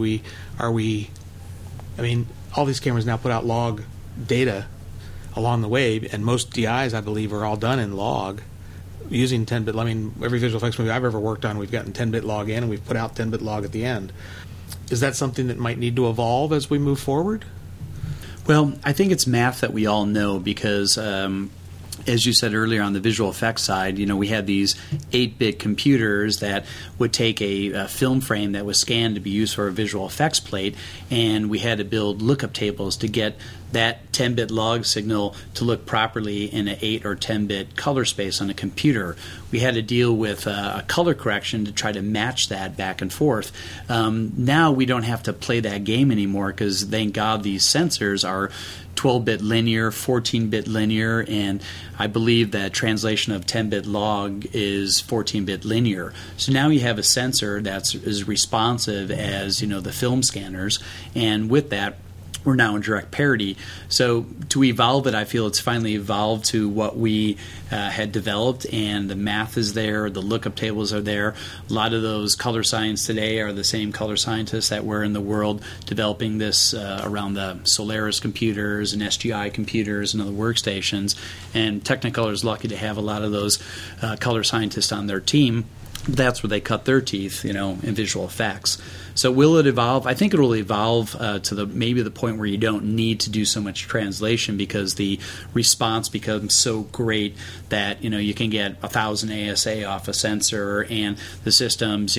All these cameras now put out log data along the way, and most DIs, I believe, are all done in log using 10-bit. Every visual effects movie I've ever worked on, we've gotten 10-bit log in, and we've put out 10-bit log at the end. Is that something that might need to evolve as we move forward? Well, I think it's math that we all know because as you said earlier on the visual effects side, we had these 8-bit computers that would take a film frame that was scanned to be used for a visual effects plate, and we had to build lookup tables to get that 10-bit log signal to look properly in an 8 or 10-bit color space on a computer. We had to deal with a color correction to try to match that back and forth. Now we don't have to play that game anymore because, thank God, these sensors are 12-bit linear, 14-bit linear, and I believe that translation of 10-bit log is 14-bit linear. So now you have a sensor that's as responsive as the film scanners, and with that, we're now in direct parity. So to evolve it, I feel it's finally evolved to what we had developed, and the math is there, the lookup tables are there. A lot of those color science today are the same color scientists that were in the world developing this around the Solaris computers and SGI computers and other workstations. And Technicolor is lucky to have a lot of those color scientists on their team. That's where they cut their teeth, in visual effects. So will it evolve? I think it will evolve to maybe the point where you don't need to do so much translation because the response becomes so great that you can get 1,000 ASA off a sensor, and the system's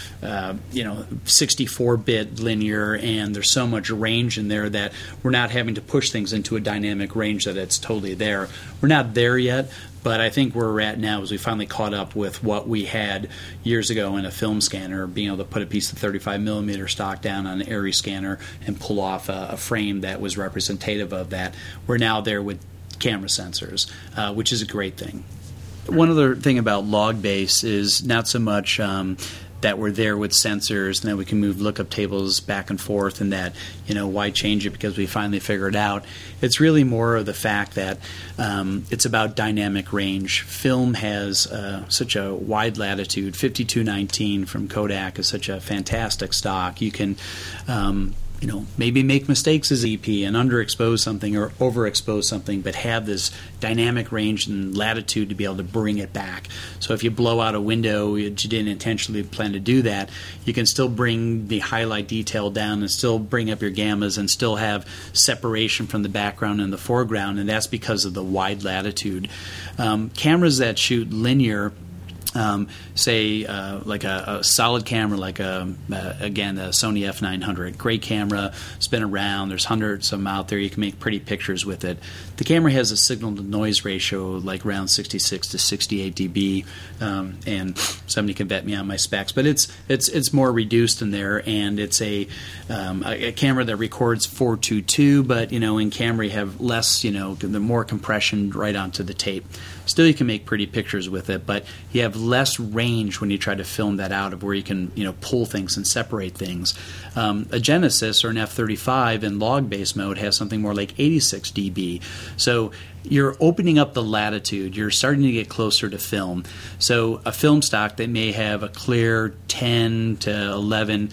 64-bit linear, and there's so much range in there that we're not having to push things into a dynamic range that it's totally there. We're not there yet. But I think where we're at now is we finally caught up with what we had years ago in a film scanner, being able to put a piece of 35mm stock down on an ARRI scanner and pull off a frame that was representative of that. We're now there with camera sensors, which is a great thing. One other thing about log-based is not so much that we're there with sensors and that we can move lookup tables back and forth, and that why change it because we finally figured it out. It's really more of the fact that it's about dynamic range. Film has such a wide latitude. 5219 from Kodak is such a fantastic stock. You can maybe make mistakes as EP and underexpose something or overexpose something, but have this dynamic range and latitude to be able to bring it back. So if you blow out a window, you didn't intentionally plan to do that, you can still bring the highlight detail down and still bring up your gammas and still have separation from the background and the foreground, and that's because of the wide latitude. Cameras that shoot linear say like a solid camera, like again the Sony F900, great camera, spin around. There's hundreds of them out there. You can make pretty pictures with it. The camera has a signal to noise ratio like around 66 to 68 dB, and somebody can bet me on my specs, but it's more reduced in there, and it's a camera that records 422, but in camera you have less, the more compression right onto the tape. Still, you can make pretty pictures with it, but you have less range when you try to film that out of where you can, pull things and separate things. A Genesis or an F35 in log-based mode has something more like 86 dB. So you're opening up the latitude. You're starting to get closer to film. So a film stock that may have a clear 10 to 11,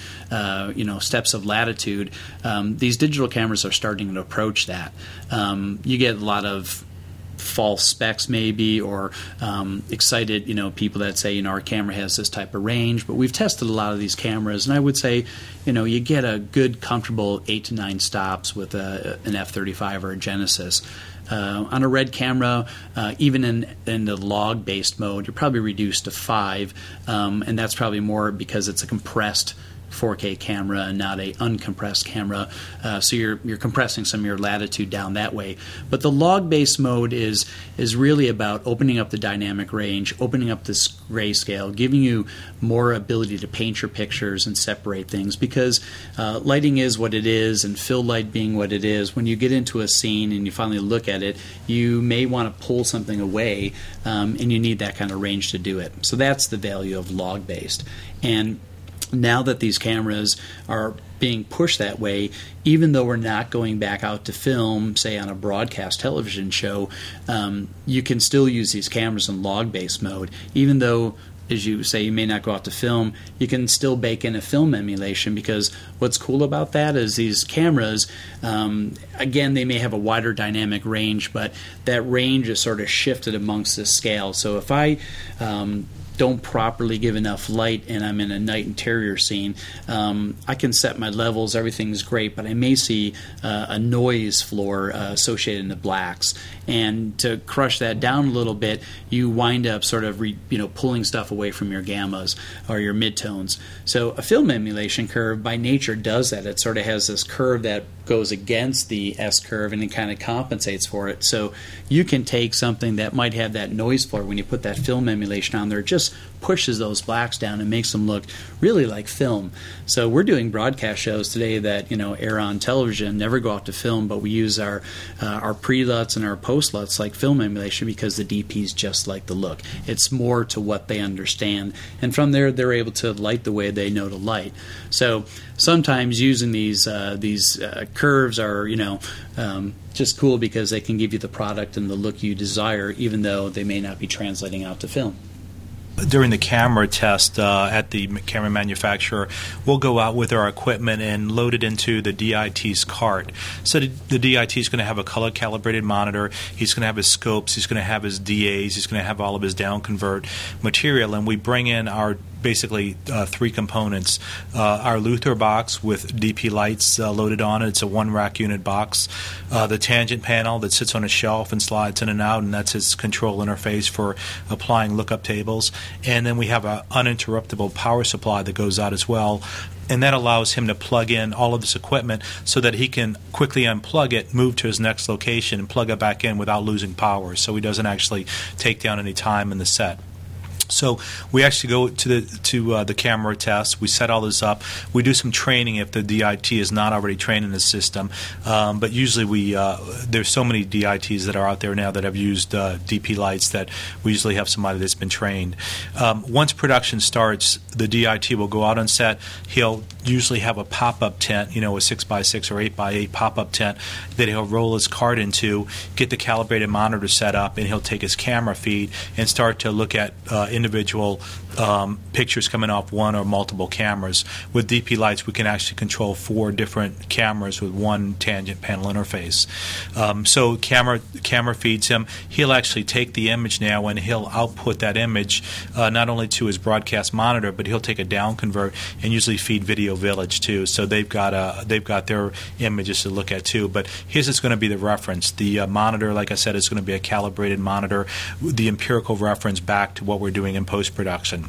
steps of latitude, these digital cameras are starting to approach that. You get a lot of false specs maybe, or excited people that say our camera has this type of range, but we've tested a lot of these cameras, and I would say you get a good comfortable 8 to 9 stops with an F35 or a Genesis. On a RED camera, even in the log based mode, you're probably reduced to 5, and that's probably more because it's a compressed 4K camera and not a uncompressed camera, so you're compressing some of your latitude down that way. But the log-based mode is really about opening up the dynamic range, opening up this grayscale, giving you more ability to paint your pictures and separate things, because lighting is what it is, and fill light being what it is. When you get into a scene and you finally look at it, you may want to pull something away, and you need that kind of range to do it. So that's the value of log-based. And now that these cameras are being pushed that way, even though we're not going back out to film, say on a broadcast television show, you can still use these cameras in log-based mode. Even though, as you say, you may not go out to film, you can still bake in a film emulation, because what's cool about that is these cameras, again, they may have a wider dynamic range, but that range is sort of shifted amongst this scale. So if I don't properly give enough light and I'm in a night interior scene, I can set my levels, everything's great, but I may see a noise floor associated in the blacks. And to crush that down a little bit, you wind up sort of pulling stuff away from your gammas or your midtones. So a film emulation curve by nature does that. It sort of has this curve that goes against the S curve, and it kind of compensates for it. So you can take something that might have that noise floor, when you put that film emulation on there, it just pushes those blacks down and makes them look really like film. So we're doing broadcast shows today that air on television, never go out to film, but we use our pre-LUTs and our post-LUTs like film emulation, because the DPs just like the look. It's more to what they understand, and from there they're able to light the way they know to light. So sometimes using these curves are just cool, because they can give you the product and the look you desire, even though they may not be translating out to film. During the camera test at the camera manufacturer, we'll go out with our equipment and load it into the DIT's cart. So the DIT is going to have a color calibrated monitor, he's going to have his scopes, he's going to have his DAs, he's going to have all of his down convert material, and we bring in our basically 3 components. Our Luthor box with DP lights loaded on it. It's a 1-rack unit box. The tangent panel that sits on a shelf and slides in and out, and that's his control interface for applying lookup tables. And then we have an uninterruptible power supply that goes out as well. And that allows him to plug in all of this equipment so that he can quickly unplug it, move to his next location, and plug it back in without losing power, so he doesn't actually take down any time in the set. So we actually go to the camera test. We set all this up. We do some training if the DIT is not already trained in the system. But usually there's so many DITs that are out there now that have used DP lights that we usually have somebody that's been trained. Once production starts, the DIT will go out on set. He'll usually have a pop-up tent, a 6x6 or 8x8 pop-up tent that he'll roll his cart into, get the calibrated monitor set up, and he'll take his camera feed and start to look at individual pictures coming off one or multiple cameras. With DP lights, we can actually control 4 different cameras with one tangent panel interface. So camera feeds him. He'll actually take the image now and he'll output that image not only to his broadcast monitor, but he'll take a down convert and usually feed Video Village too. So they've got their images to look at too. But his is going to be the reference. The monitor, like I said, is going to be a calibrated monitor. The empirical reference back to what we're doing doing in post-production.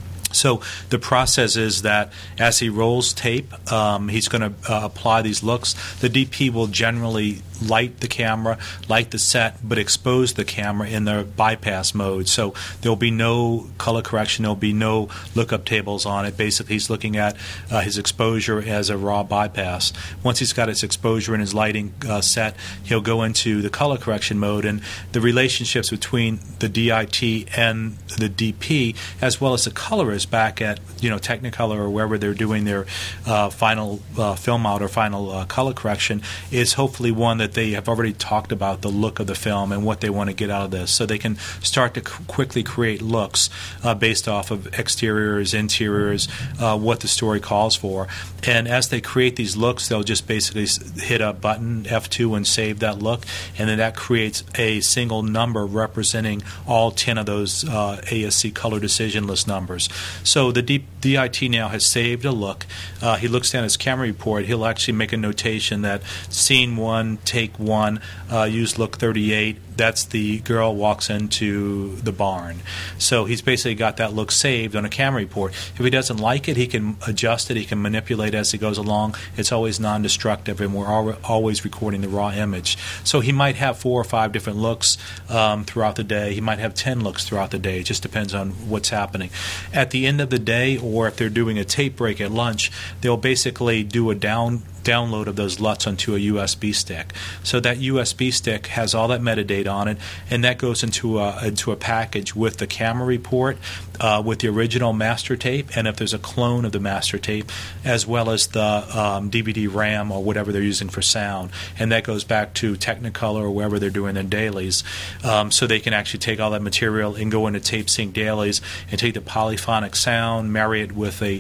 So the process is that as he rolls tape, he's going to apply these looks. The DP will generally light the camera, light the set, but expose the camera in the bypass mode. So there'll be no color correction. There'll be no lookup tables on it. Basically, he's looking at his exposure as a raw bypass. Once he's got his exposure and his lighting set, he'll go into the color correction mode, and the relationships between the DIT and the DP, as well as the colorist back at Technicolor or wherever they're doing their final film out or final color correction, is hopefully one that they have already talked about the look of the film and what they want to get out of this, so they can start to quickly create looks based off of exteriors, interiors, what the story calls for. And as they create these looks, they'll just basically hit a button, F2, and save that look, and then that creates a single number representing all 10 of those ASC color decision list numbers. So the DIT now has saved a look. He looks down his camera report. He'll actually make a notation that scene 1, take 1, use look 38. That's the girl walks into the barn. So he's basically got that look saved on a camera report. If he doesn't like it, he can adjust it. He can manipulate as he goes along. It's always non-destructive, and we're always recording the raw image. So he might have 4 or 5 different looks throughout the day. He might have 10 looks throughout the day. It just depends on what's happening. At the end of the day, or if they're doing a tape break at lunch, they'll basically do a download of those LUTs onto a USB stick. So that USB stick has all that metadata on it, and that goes into a package with the camera report, with the original master tape, and if there's a clone of the master tape, as well as the DVD RAM or whatever they're using for sound. And that goes back to Technicolor or wherever they're doing their dailies. So they can actually take all that material and go into Tape Sync dailies and take the polyphonic sound, marry it with a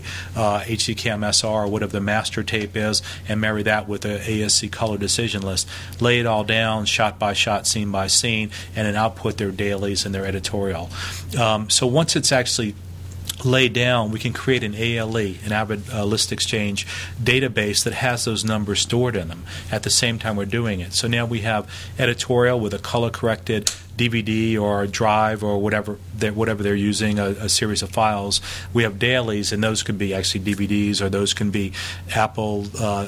HD Cam SR or whatever the master tape is, and marry that with the ASC color decision list, lay it all down shot by shot, scene by scene, and then output their dailies and their editorial. So once it's actually laid down, we can create an ALE, an Avid List Exchange database that has those numbers stored in them at the same time we're doing it. So now we have editorial with a color-corrected DVD or a drive or whatever they're using, a series of files. We have dailies, and those could be actually DVDs, or those can be Apple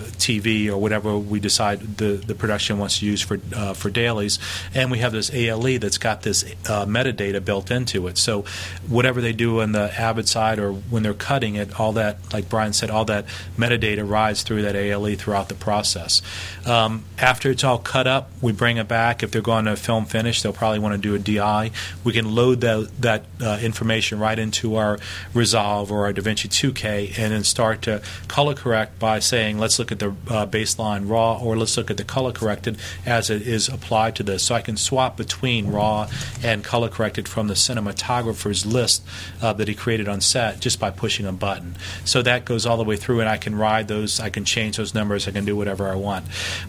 TV or whatever we decide the production wants to use for dailies. And we have this ALE that's got this metadata built into it. So whatever they do on the Avid side or when they're cutting it, all that, like Brian said, all that metadata rides through that ALE throughout the process. After it's all cut up, we bring it back. If they're going to film finish, they'll probably want to do a DI. We can load that information right into our Resolve or our DaVinci 2K and then start to color correct by saying, let's look at the baseline raw, or let's look at the color corrected as it is applied to this. So I can swap between raw and color corrected from the cinematographer's list that he created on set just by pushing a button. So that goes all the way through, and I can ride those, I can change those numbers, I can do whatever I want.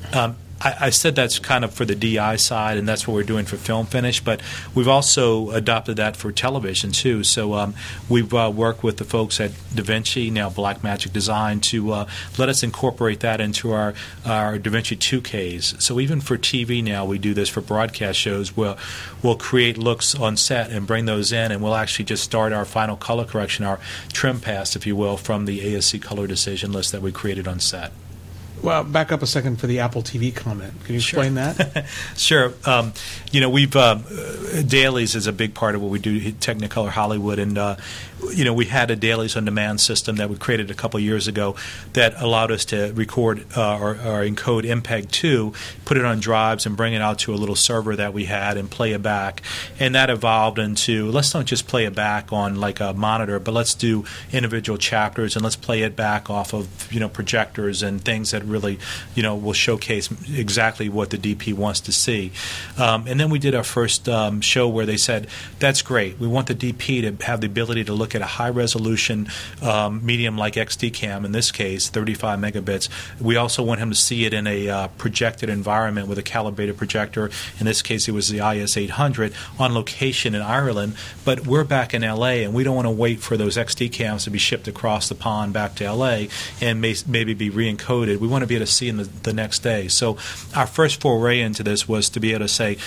I said that's kind of for the DI side, and that's what we're doing for film finish, but we've also adopted that for television too. So we've worked with the folks at DaVinci, now Blackmagic Design, to let us incorporate that into our DaVinci 2Ks. So even for TV now, we do this for broadcast shows. We'll create looks on set and bring those in, and we'll actually just start our final color correction, our trim pass, if you will, from the ASC color decision list that we created on set. Well, back up a second for the Apple TV comment. Can you explain that? Sure. We've dailies is a big part of what we do at Technicolor Hollywood, and we had a dailies on demand system that we created a couple years ago that allowed us to record or encode MPEG-2, put it on drives, and bring it out to a little server that we had and play it back. And that evolved into, let's not just play it back on like a monitor, but let's do individual chapters and let's play it back off of projectors and things that really will showcase exactly what the DP wants to see. And then we did our first show where they said, that's great. We want the DP to have the ability to look at a high-resolution medium like XD-Cam, in this case, 35 megabits. We also want him to see it in a projected environment with a calibrated projector. In this case, it was the IS-800 on location in Ireland. But we're back in L.A., and we don't want to wait for those XD-Cams to be shipped across the pond back to L.A. and maybe be re-encoded. We want to be able to see them the next day. So our first foray into this was to be able to say,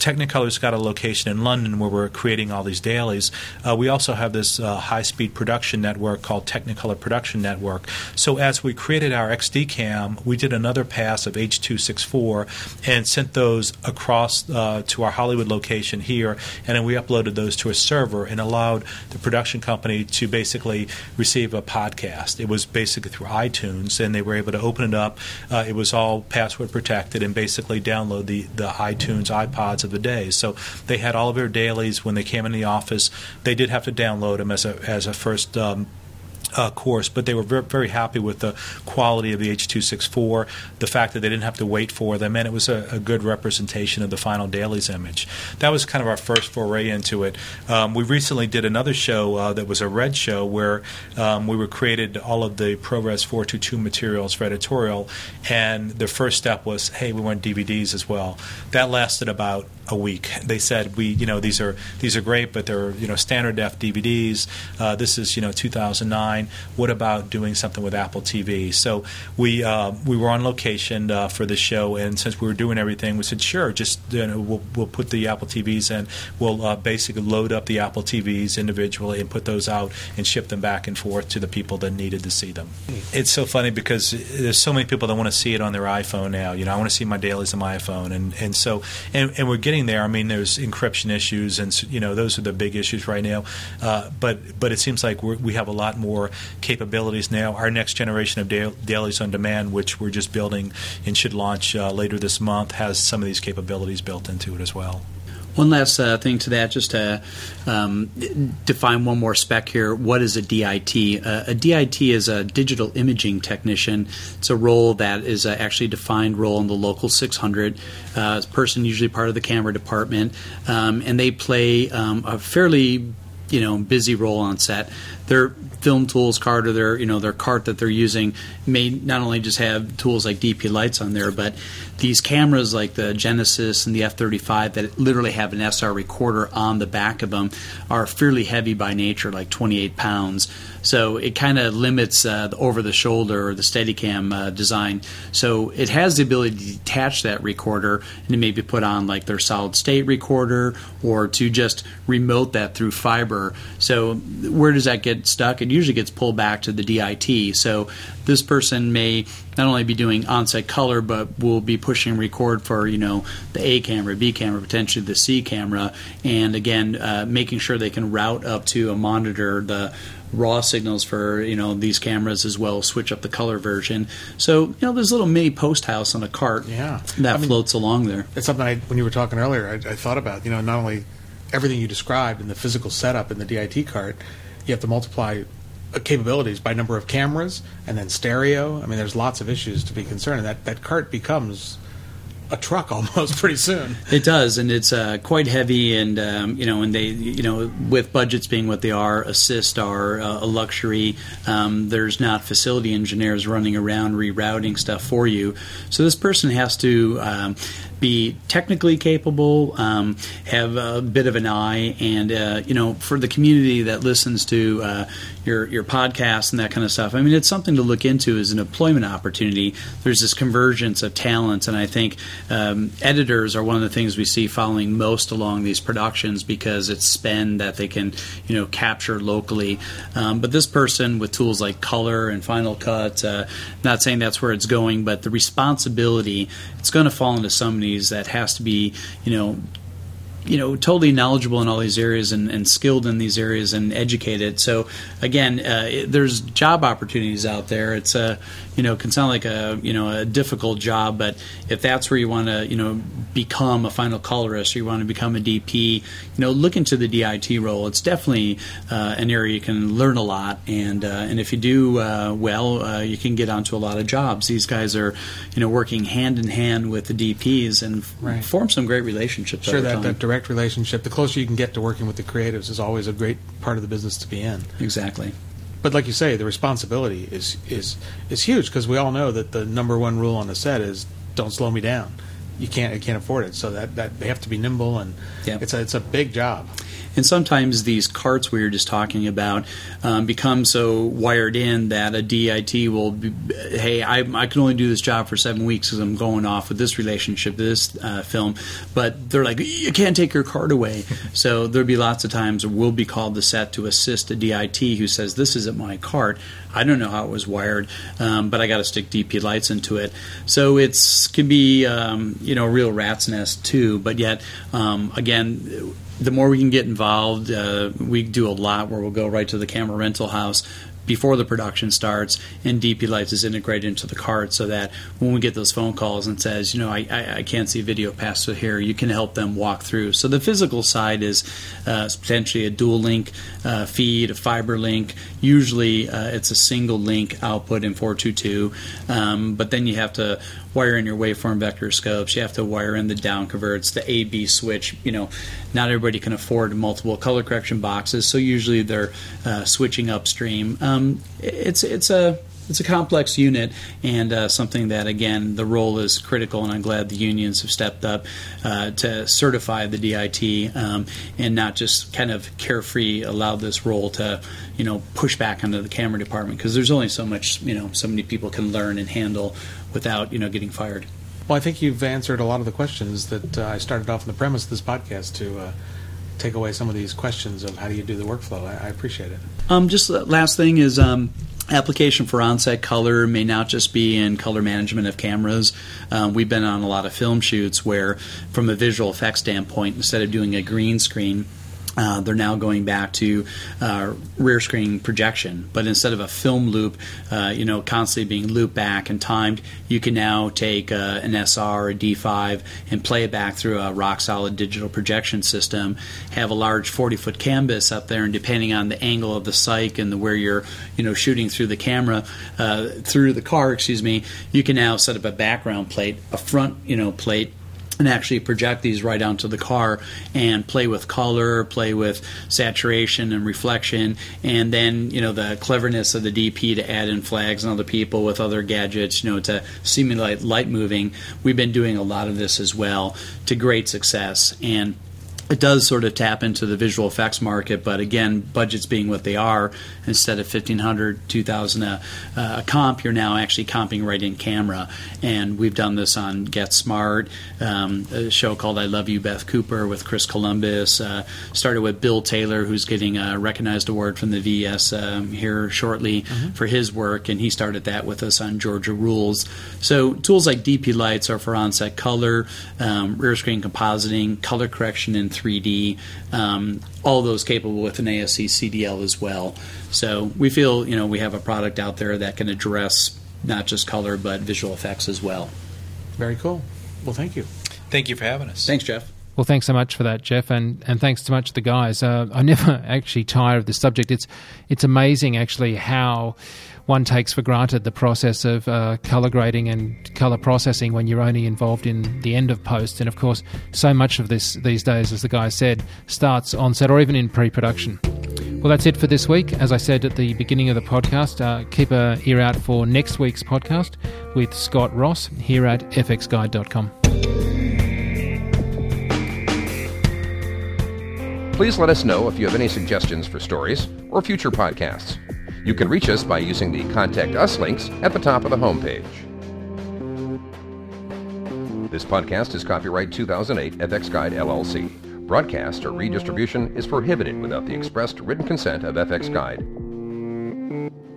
Technicolor's got a location in London where we're creating all these dailies. We also have this high-speed production network called Technicolor Production Network. So as we created our XD cam, we did another pass of H.264 and sent those across to our Hollywood location here, and then we uploaded those to a server and allowed the production company to basically receive a podcast. It was basically through iTunes, and they were able to open it up. It was all password protected, and basically download the iTunes iPods of the day. So they had all of their dailies when they came in the office. They did have to download them as a first course, but they were very, very happy with the quality of the H.264, the fact that they didn't have to wait for them, and it was a good representation of the final dailies image. That was kind of our first foray into it. We recently did another show that was a Red show where we created all of the ProRes 422 materials for editorial, and the first step was, hey, we want DVDs as well. That lasted about a week. They said, these are great, but they're standard def DVDs. This is 2009. What about doing something with Apple TV? So we were on location for the show, and since we were doing everything, we said, sure, just we'll put the Apple TVs in. We'll basically load up the Apple TVs individually and put those out and ship them back and forth to the people that needed to see them. It's so funny because there's so many people that want to see it on their iPhone now. I want to see my dailies on my iPhone, and we're getting there. I mean, there's encryption issues, and those are the big issues right now. But it seems like we have a lot more capabilities now. Our next generation of dailies on demand, which we're just building and should launch later this month, has some of these capabilities built into it as well. One last thing to that, just to define one more spec here. What is a DIT? A DIT is a digital imaging technician. It's a role that is an actually defined role in the local 600. Person usually part of the camera department, and they play a fairly busy role on set. Their film tools cart or their cart that they're using may not only just have tools like DP lights on there, but these cameras like the Genesis and the F-35 that literally have an SR recorder on the back of them are fairly heavy by nature, like 28 pounds. So it kind of limits the over-the-shoulder or the Steadicam design. So it has the ability to detach that recorder and to maybe put on like their solid-state recorder or to just remote that through fiber. So where does that get stuck? It usually gets pulled back to the DIT. So this person may not only be doing on-set color, but will be pushing record for the A camera, B camera, potentially the C camera, and again making sure they can route up to a monitor the raw signals for these cameras as well, switch up the color version. So there's a little mini post house on a cart that floats along there. It's something when you were talking earlier, I thought about. Not only everything you described in the physical setup in the DIT cart, you have to multiply capabilities by number of cameras and then stereo. I mean, there's lots of issues to be concerned. That cart becomes a truck almost pretty soon. It does, and it's quite heavy, and and they with budgets being what they are, Assist are a luxury. There's not facility engineers running around rerouting stuff for you, so this person has to be technically capable, have a bit of an eye, and for the community that listens to your podcast and that kind of stuff, I mean, it's something to look into as an employment opportunity. There's this convergence of talents, and I think editors are one of the things we see following most along these productions because it's spend that they can capture locally. But this person with tools like Color and Final Cut, not saying that's where it's going, but the responsibility, it's going to fall into somebody that has to be, totally knowledgeable in all these areas and skilled in these areas and educated. So again, there's job opportunities out there. It's can sound like a difficult job, but if that's where you want to become a final colorist or you want to become a DP, look into the DIT role. It's definitely an area you can learn a lot, and if you do well, you can get onto a lot of jobs. These guys are working hand in hand with the DPs and form some great relationships. Sure, that direct relationship, the closer you can get to working with the creatives, is always a great part of the business to be in. Exactly. But like you say, the responsibility is huge, because we all know that the number one rule on the set is don't slow me down. You can't afford it. So that they have to be nimble, and it's a big job. And sometimes these carts we were just talking about become so wired in that a DIT will be, hey, I can only do this job for 7 weeks because I'm going off with this relationship, this film. But they're like, you can't take your cart away. So there'll be lots of times where we'll be called to set to assist a DIT who says, this isn't my cart. I don't know how it was wired, but I got to stick DP lights into it. So it can be, a real rat's nest too. But yet, again, the more we can get involved, we do a lot where we'll go right to the camera rental house before the production starts, and DP Lights is integrated into the cart so that when we get those phone calls and says, I can't see video past through here, you can help them walk through. So the physical side is potentially a dual link feed, a fiber link. Usually it's a single link output in 422, but then you have to wire in your waveform vector scopes. You have to wire in the down converts, the A/B switch. Not everybody can afford multiple color correction boxes, so usually they're switching upstream. It's a complex unit, and something that, again, the role is critical, and I'm glad the unions have stepped up to certify the DIT and not just kind of carefree allow this role to push back onto the camera department, because there's only so much so many people can learn and handle without getting fired. Well, I think you've answered a lot of the questions that I started off in the premise of this podcast to take away some of these questions of how do you do the workflow. I appreciate it. Just the last thing is application for on-set color may not just be in color management of cameras. We've been on a lot of film shoots where, from a visual effects standpoint, instead of doing a green screen, they're now going back to rear screen projection. But instead of a film loop, constantly being looped back and timed, you can now take an SR or a D5 and play it back through a rock-solid digital projection system, have a large 40-foot canvas up there, and depending on the angle of the sight and where you're shooting through the camera, through the car, you can now set up a background plate, a front plate, and actually project these right onto the car and play with color, play with saturation and reflection, and then the cleverness of the DP to add in flags and other people with other gadgets to simulate light moving. We've been doing a lot of this as well to great success, and it does sort of tap into the visual effects market, but again, budgets being what they are, instead of $1,500, $2,000 a comp, you're now actually comping right in camera. And we've done this on Get Smart, a show called I Love You, Beth Cooper with Chris Columbus. Started with Bill Taylor, who's getting a recognized award from the VS here shortly for his work, and he started that with us on Georgia Rules. So tools like DP Lights are for on-set color, rear screen compositing, color correction in 3D, all those capable with an ASC CDL as well. So we feel we have a product out there that can address not just color but visual effects as well. Very cool. Well, thank you. Thank you for having us. Thanks, Jeff. Well, thanks so much for that, Jeff, and thanks so much to the guys. I never actually tire of this subject. It's amazing actually how one takes for granted the process of color grading and color processing when you're only involved in the end of post. And of course, so much of this these days, as the guy said, starts on set or even in pre-production. Well, that's it for this week. As I said at the beginning of the podcast, keep an ear out for next week's podcast with Scott Ross here at fxguide.com. Please let us know if you have any suggestions for stories or future podcasts. You can reach us by using the Contact Us links at the top of the homepage. This podcast is copyright 2008 FX Guide LLC. Broadcast or redistribution is prohibited without the expressed written consent of FX Guide.